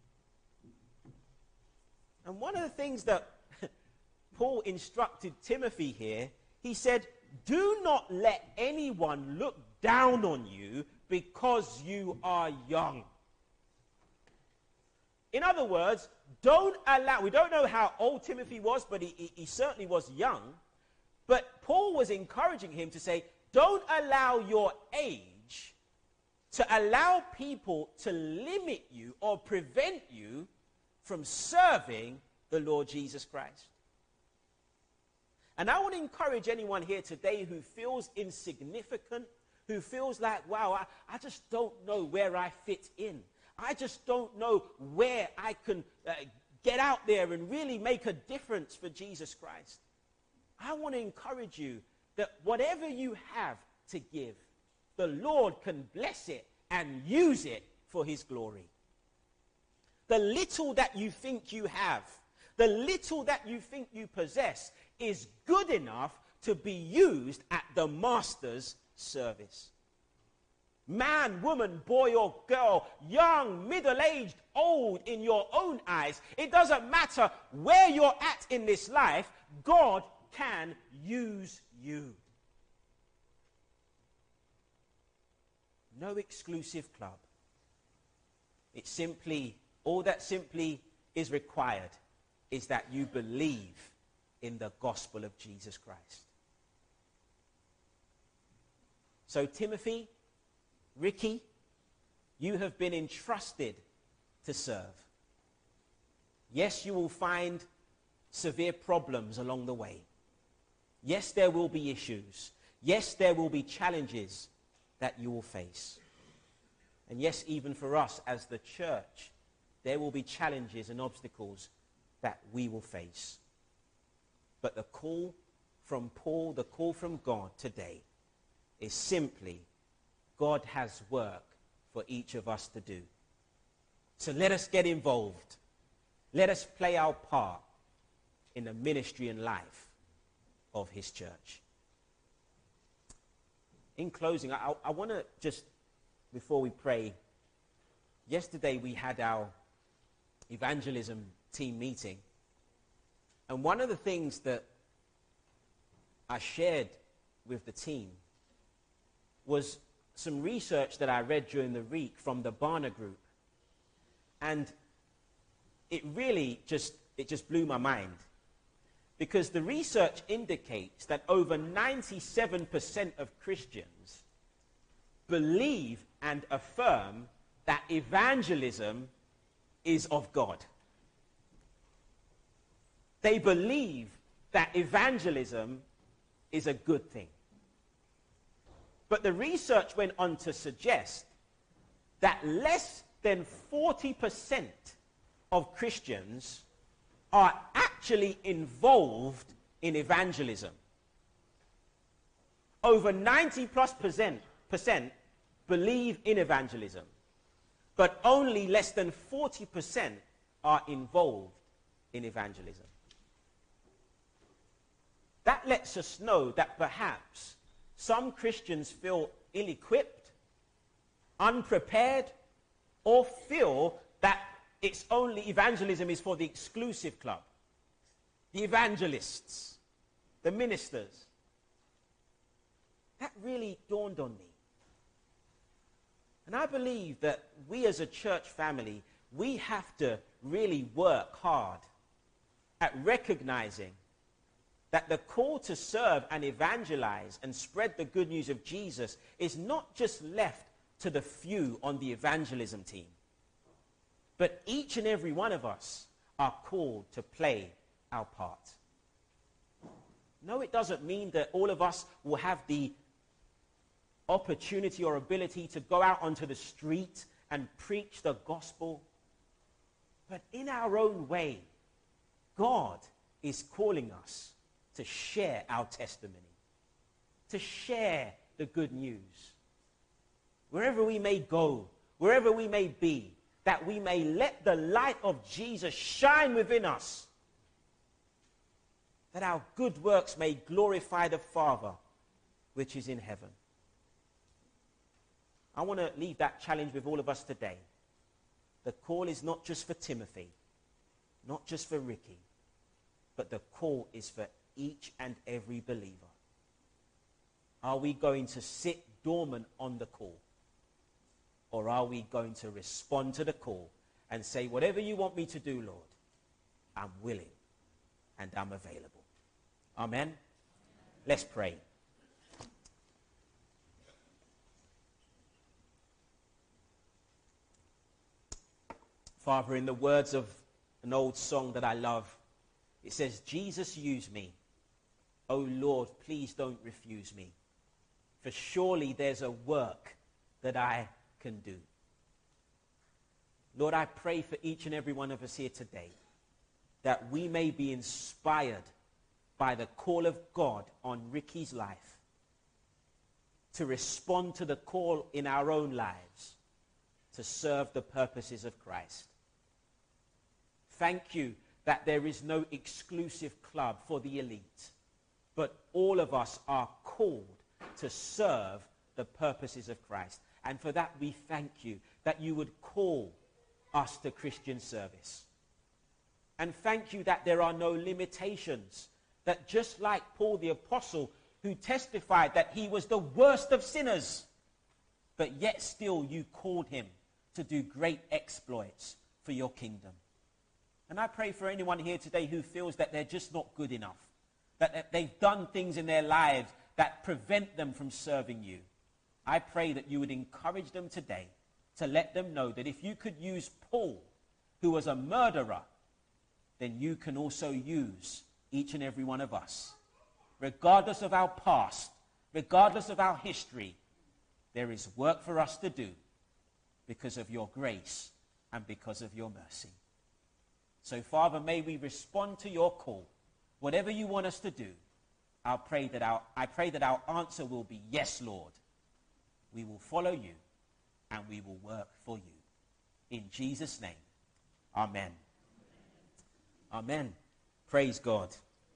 And one of the things that Paul instructed Timothy here, he said, do not let anyone look down on you because you are young. In other words, don't allow, we don't know how old Timothy was, but he, he, he certainly was young. But Paul was encouraging him to say, don't allow your age to allow people to limit you or prevent you from serving the Lord Jesus Christ. And I want to encourage anyone here today who feels insignificant, who feels like, wow, I, I just don't know where I fit in. I just don't know where I can uh, get out there and really make a difference for Jesus Christ. I want to encourage you that whatever you have to give, the Lord can bless it and use it for his glory. The little that you think you have, the little that you think you possess is good enough to be used at the master's service. Man, woman, boy or girl, young, middle-aged, old in your own eyes, it doesn't matter where you're at in this life, God can use you. No exclusive club. It's simply, all that simply is required is that you believe in the gospel of Jesus Christ. So Timothy, Ricky, you have been entrusted to serve. Yes, you will find severe problems along the way. Yes, there will be issues. Yes, there will be challenges that you will face. And yes, even for us as the church, there will be challenges and obstacles that we will face. But the call from Paul, the call from God today is simply, God has work for each of us to do. So let us get involved. Let us play our part in the ministry and life of his church. In closing, I, I want to just, before we pray, yesterday we had our evangelism team meeting. And one of the things that I shared with the team was some research that I read during the week from the Barna Group. And it really just, it just blew my mind. Because the research indicates that over ninety-seven percent of Christians believe and affirm that evangelism is of God. They believe that evangelism is a good thing. But the research went on to suggest that less than forty percent of Christians are actually involved in evangelism. Over ninety plus percent, percent believe in evangelism, but only less than forty percent are involved in evangelism. That lets us know that perhaps some Christians feel ill-equipped, unprepared, or feel that it's only evangelism is for the exclusive club, the evangelists, the ministers. That really dawned on me. And I believe that we as a church family, we have to really work hard at recognizing that the call to serve and evangelize and spread the good news of Jesus is not just left to the few on the evangelism team, but each and every one of us are called to play our part. No, it doesn't mean that all of us will have the opportunity or ability to go out onto the street and preach the gospel. But in our own way, God is calling us to share our testimony, to share the good news. Wherever we may go, wherever we may be, that we may let the light of Jesus shine within us, that our good works may glorify the Father which is in heaven. I want to leave that challenge with all of us today. The call is not just for Timothy, not just for Ricky, but the call is for each and every believer. Are we going to sit dormant on the call? Or are we going to respond to the call and say, whatever you want me to do, Lord, I'm willing and I'm available. Amen? Let's pray. Father, in the words of an old song that I love, it says, Jesus, use me. Oh Lord, please don't refuse me. For surely there's a work that I can do. Lord, I pray for each and every one of us here today that we may be inspired by the call of God on Ricky's life to respond to the call in our own lives to serve the purposes of Christ. Thank you that there is no exclusive club for the elite, but all of us are called to serve the purposes of Christ. And for that we thank you that you would call us to Christian service. And thank you that there are no limitations, that just like Paul the Apostle, who testified that he was the worst of sinners, but yet still you called him to do great exploits for your kingdom. And I pray for anyone here today who feels that they're just not good enough, that they've done things in their lives that prevent them from serving you. I pray that you would encourage them today to let them know that if you could use Paul, who was a murderer, then you can also use each and every one of us. Regardless of our past, regardless of our history, there is work for us to do because of your grace and because of your mercy. So, Father, may we respond to your call. Whatever you want us to do, I'll pray that our, I pray that our answer will be, yes, Lord. We will follow you and we will work for you. In Jesus' name, amen. Amen. Praise God.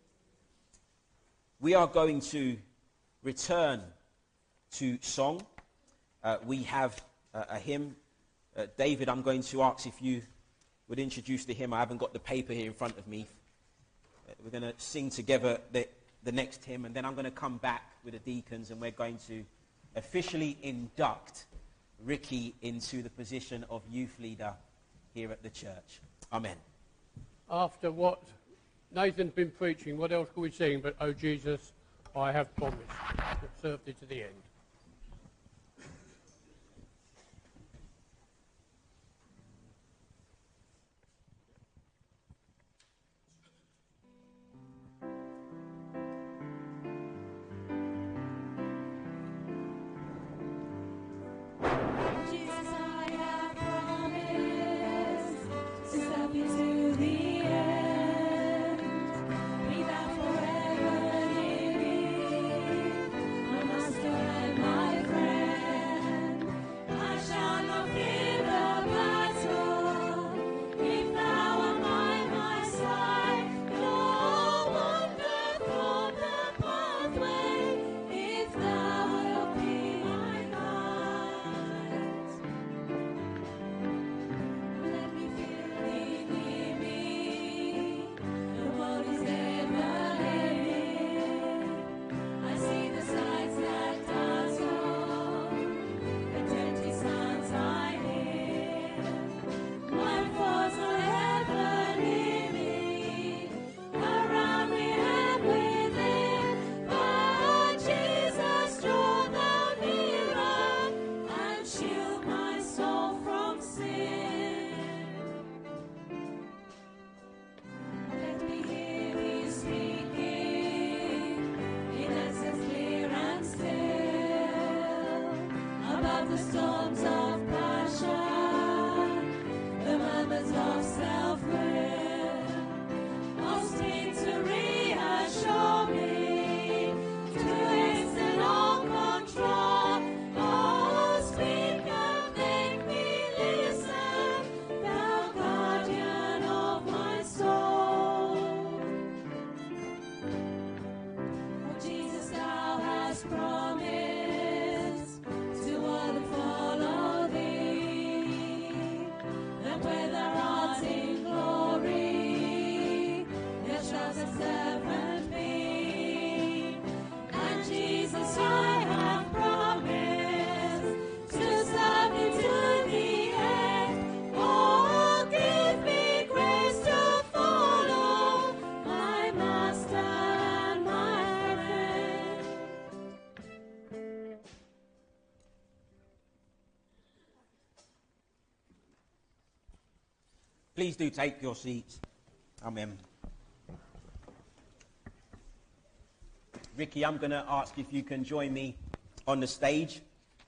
We are going to return to song. Uh, we have uh, a hymn. Uh, David, I'm going to ask if you would introduce the hymn. I haven't got the paper here in front of me. Uh, we're going to sing together the, the next hymn, and then I'm going to come back with the deacons, and we're going to officially induct Ricky into the position of youth leader here at the church. Amen. After what Nathan's been preaching, what else can we sing but, oh Jesus, I have promised. I've served it to the end. Forever living, I must Please do take your seats. Amen. Ricky, I'm going to ask if you can join me on the stage.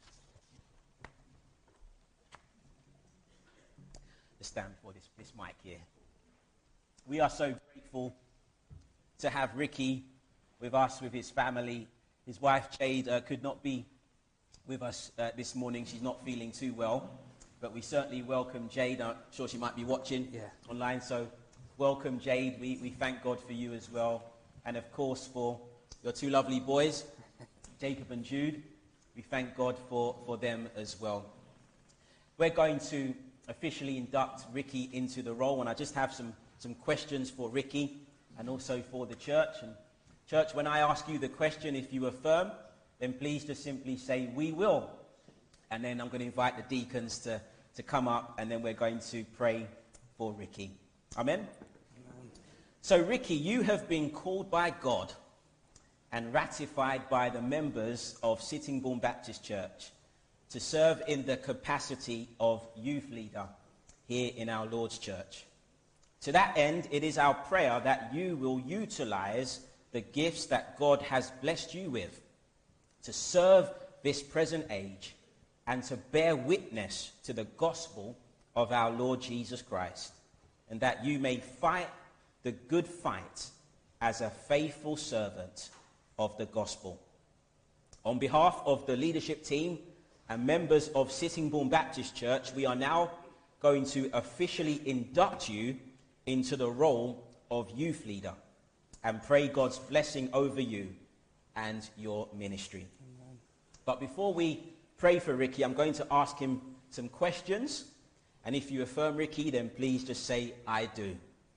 Let's stand for this, this mic here. We are so grateful to have Ricky with us, with his family. His wife, Jade, uh, could not be with us uh, this morning. She's not feeling too well. But we certainly welcome Jade. I'm sure she might be watching yeah. online. So welcome, Jade. We, we thank God for you as well. And, of course, for your two lovely boys, Jacob and Jude. We thank God for, for them as well. We're going to officially induct Ricky into the role. And I just have some, some questions for Ricky and also for the church. And church, when I ask you the question, if you affirm, then please just simply say, we will. And then I'm going to invite the deacons to, to come up, and then we're going to pray for Ricky. Amen? Amen? So, Ricky, you have been called by God and ratified by the members of Sittingbourne Baptist Church to serve in the capacity of youth leader here in our Lord's Church. To that end, it is our prayer that you will utilize the gifts that God has blessed you with to serve this present age and to bear witness to the gospel of our Lord Jesus Christ, and that you may fight the good fight as a faithful servant of the gospel. On behalf of the leadership team and members of Sittingbourne Baptist Church, we are now going to officially induct you into the role of youth leader and pray God's blessing over you and your ministry. Amen. But before we pray for Ricky, I'm going to ask him some questions. And if you affirm Ricky, then please just say, I do.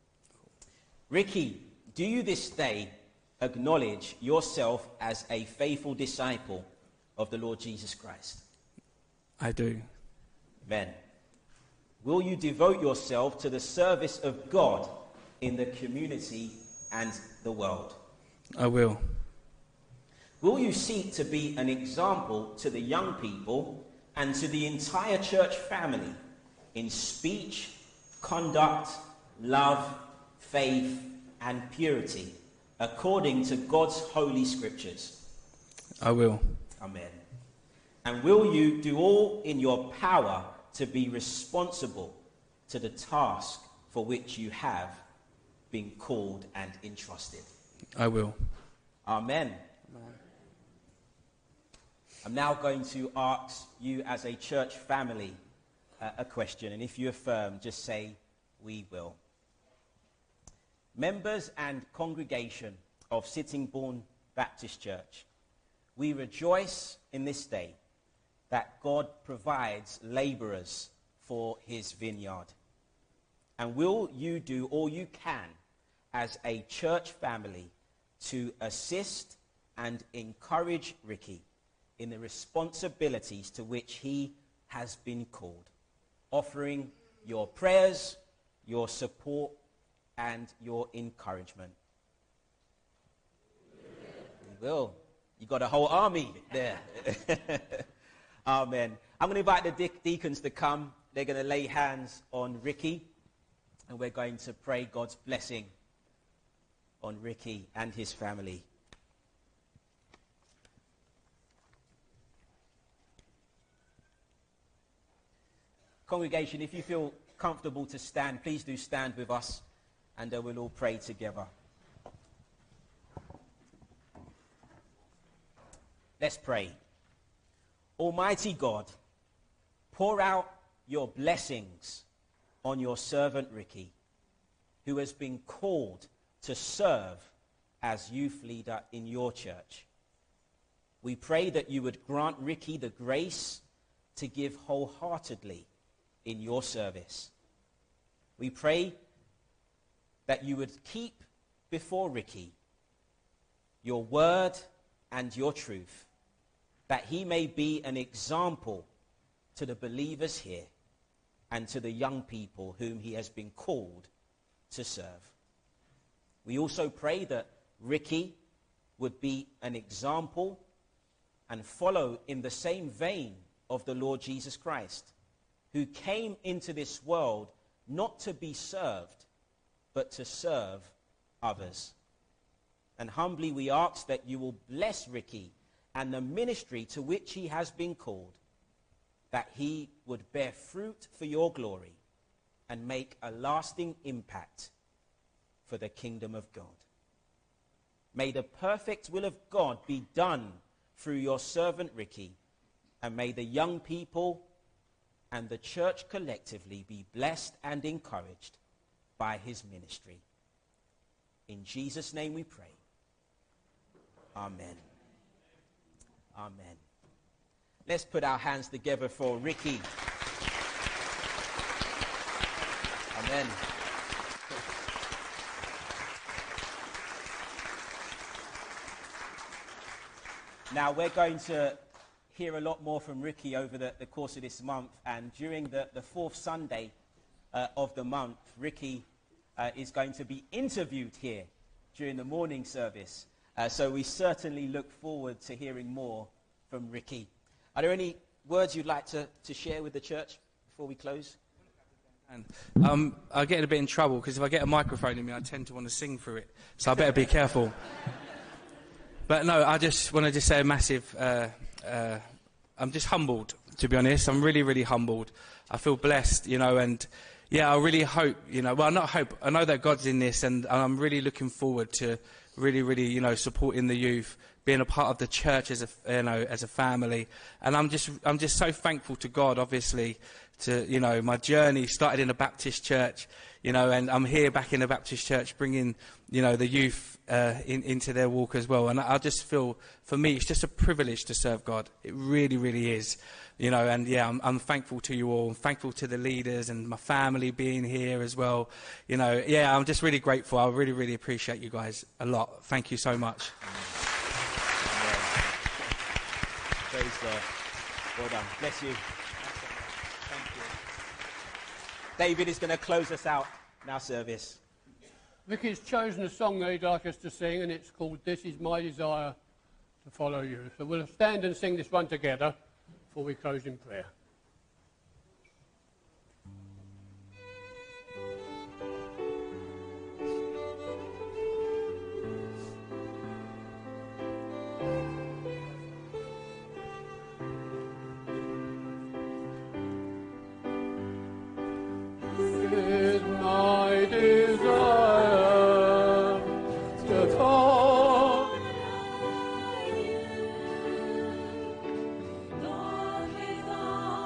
Ricky, do you this day acknowledge yourself as a faithful disciple of the Lord Jesus Christ? I do. Amen. Will you devote yourself to the service of God in the community and the world? I will. Will you seek to be an example to the young people and to the entire church family in speech, conduct, love, faith, and purity, according to God's holy scriptures? I will. Amen. And will you do all in your power to be responsible to the task for which you have been called and entrusted? I will. Amen. I'm now going to ask you as a church family uh, a question, and if you affirm, just say, we will. Members and congregation of Sittingbourne Baptist Church, we rejoice in this day that God provides laborers for his vineyard. And will you do all you can as a church family to assist and encourage Ricky in the responsibilities to which he has been called, offering your prayers, your support, and your encouragement? We will. You got a whole army there. Amen. I'm going to invite the de- deacons to come. They're going to lay hands on Ricky, and we're going to pray God's blessing on Ricky and his family. Congregation, if you feel comfortable to stand, please do stand with us, and uh, we'll all pray together. Let's pray. Almighty God, pour out your blessings on your servant Ricky, who has been called to serve as youth leader in your church. We pray that you would grant Ricky the grace to give wholeheartedly in your service. We pray that you would keep before Ricky your word and your truth, that he may be an example to the believers here and to the young people whom he has been called to serve. We also pray that Ricky would be an example and follow in the same vein of the Lord Jesus Christ, who came into this world not to be served, but to serve others. And humbly we ask that you will bless Ricky and the ministry to which he has been called, that he would bear fruit for your glory and make a lasting impact for the kingdom of God. May the perfect will of God be done through your servant Ricky, and may the young people and the church collectively be blessed and encouraged by his ministry. In Jesus' name we pray. Amen. Amen. Let's put our hands together for Ricky. Amen. Now we're going to hear a lot more from Ricky over the, the course of this month, and during the, the fourth Sunday uh, of the month, Ricky uh, is going to be interviewed here during the morning service. Uh, so we certainly look forward to hearing more from Ricky. Are there any words you'd like to, to share with the church before we close? And, um, I get in a bit in trouble because if I get a microphone in me, I tend to want to sing through it. So I better be careful. But no, I just want to just say a massive... Uh, uh, I'm just humbled, to be honest. I'm really, really humbled. I feel blessed, you know, and... Yeah, I really hope, you know, well, not hope, I know that God's in this, and, and I'm really looking forward to really, really, you know, supporting the youth, being a part of the church as a, you know, as a family. And I'm just, I'm just so thankful to God, obviously, to, you know, my journey started in a Baptist church, you know, and I'm here back in a Baptist church bringing, you know, the youth uh, in, into their walk as well. And I, I just feel, for me, it's just a privilege to serve God. It really, really is. You know, and yeah, I'm, I'm thankful to you all. I'm thankful to the leaders and my family being here as well. You know, yeah, I'm just really grateful. I really, really appreciate you guys a lot. Thank you so much. Amen. Praise God. Well done. Bless you. Thank you. David is going to close us out in our service. Ricky's chosen a song that he'd like us to sing, and it's called This Is My Desire to Follow You. So we'll stand and sing this one together before we close in prayer. This is my desire to follow Lord, with all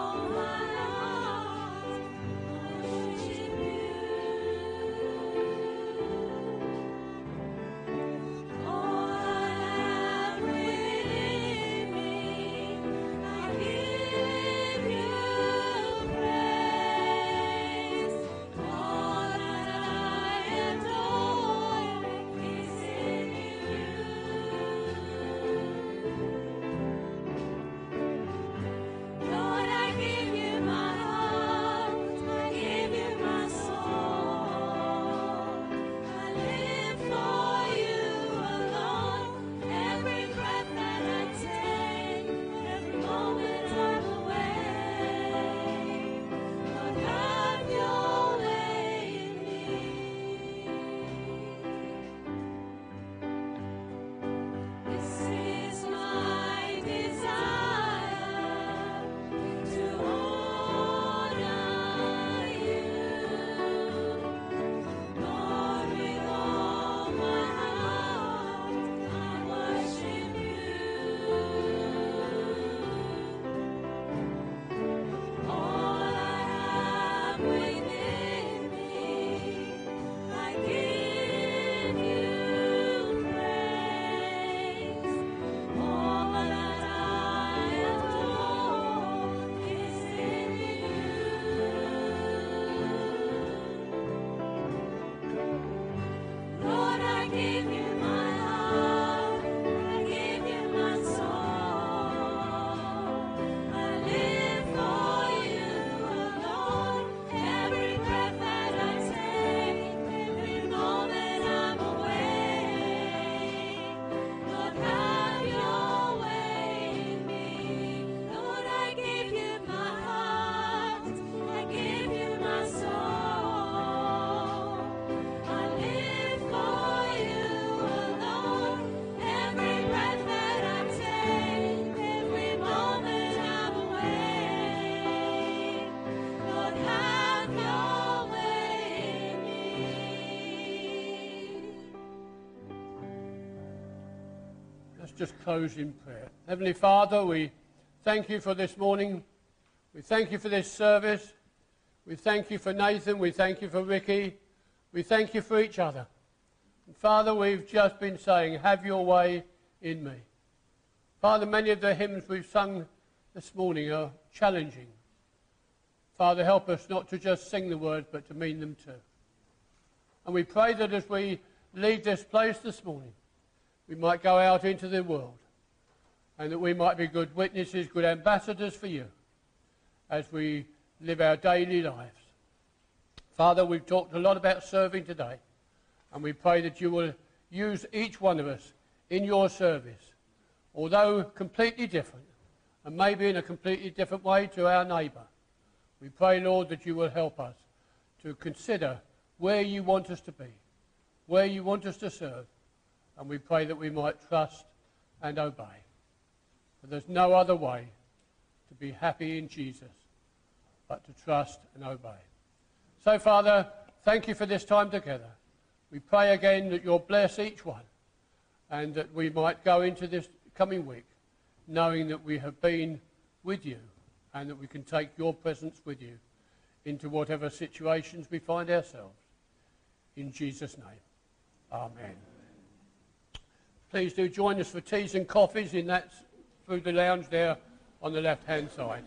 just close in prayer. Heavenly Father, we thank you for this morning. We thank you for this service. We thank you for Nathan. We thank you for Ricky. We thank you for each other. And Father, we've just been saying, have your way in me. Father, many of the hymns we've sung this morning are challenging. Father, help us not to just sing the words, but to mean them too. And we pray that as we leave this place this morning, we might go out into the world and that we might be good witnesses, good ambassadors for you as we live our daily lives. Father, we've talked a lot about serving today, and we pray that you will use each one of us in your service, although completely different, and maybe in a completely different way to our neighbour. We pray, Lord, that you will help us to consider where you want us to be, where you want us to serve, and we pray that we might trust and obey. For there's no other way to be happy in Jesus but to trust and obey. So, Father, thank you for this time together. We pray again that you'll bless each one and that we might go into this coming week knowing that we have been with you and that we can take your presence with you into whatever situations we find ourselves. In Jesus' name, amen. Please do join us for teas and coffees in that through the lounge there on the left-hand side.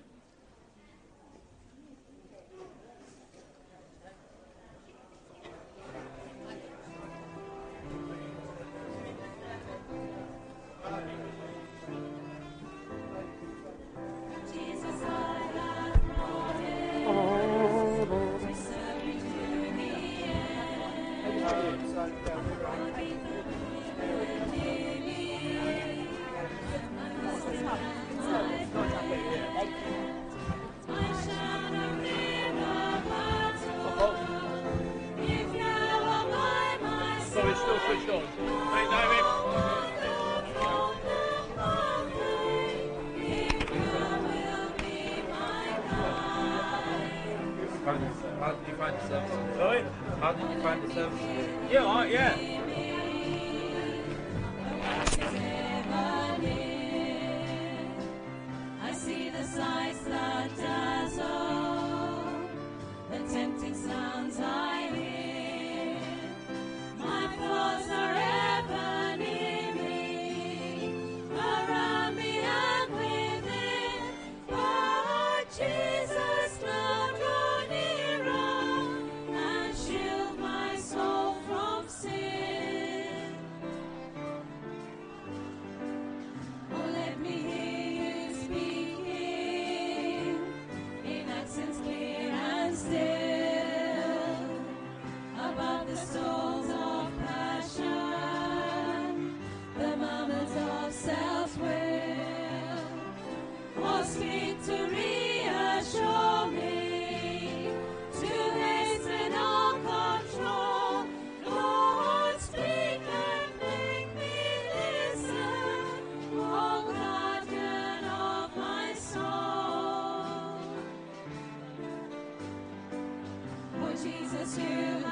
How did you find the service? Sorry? How did you find the service? Yeah, all right, yeah. I see the sights that dazzle, the tempting sounds I hear. My thoughts are ever near me, around me and within. But Jesus' love draw nearer and shield my soul from sin. Oh, let me hear you speaking in accents clear and still, above the storms of passion, the murmurs of self-will. Oh, speak to reassure me, to hasten all control. Lord, speak and make me listen, oh guardian of my soul. Oh, Jesus, you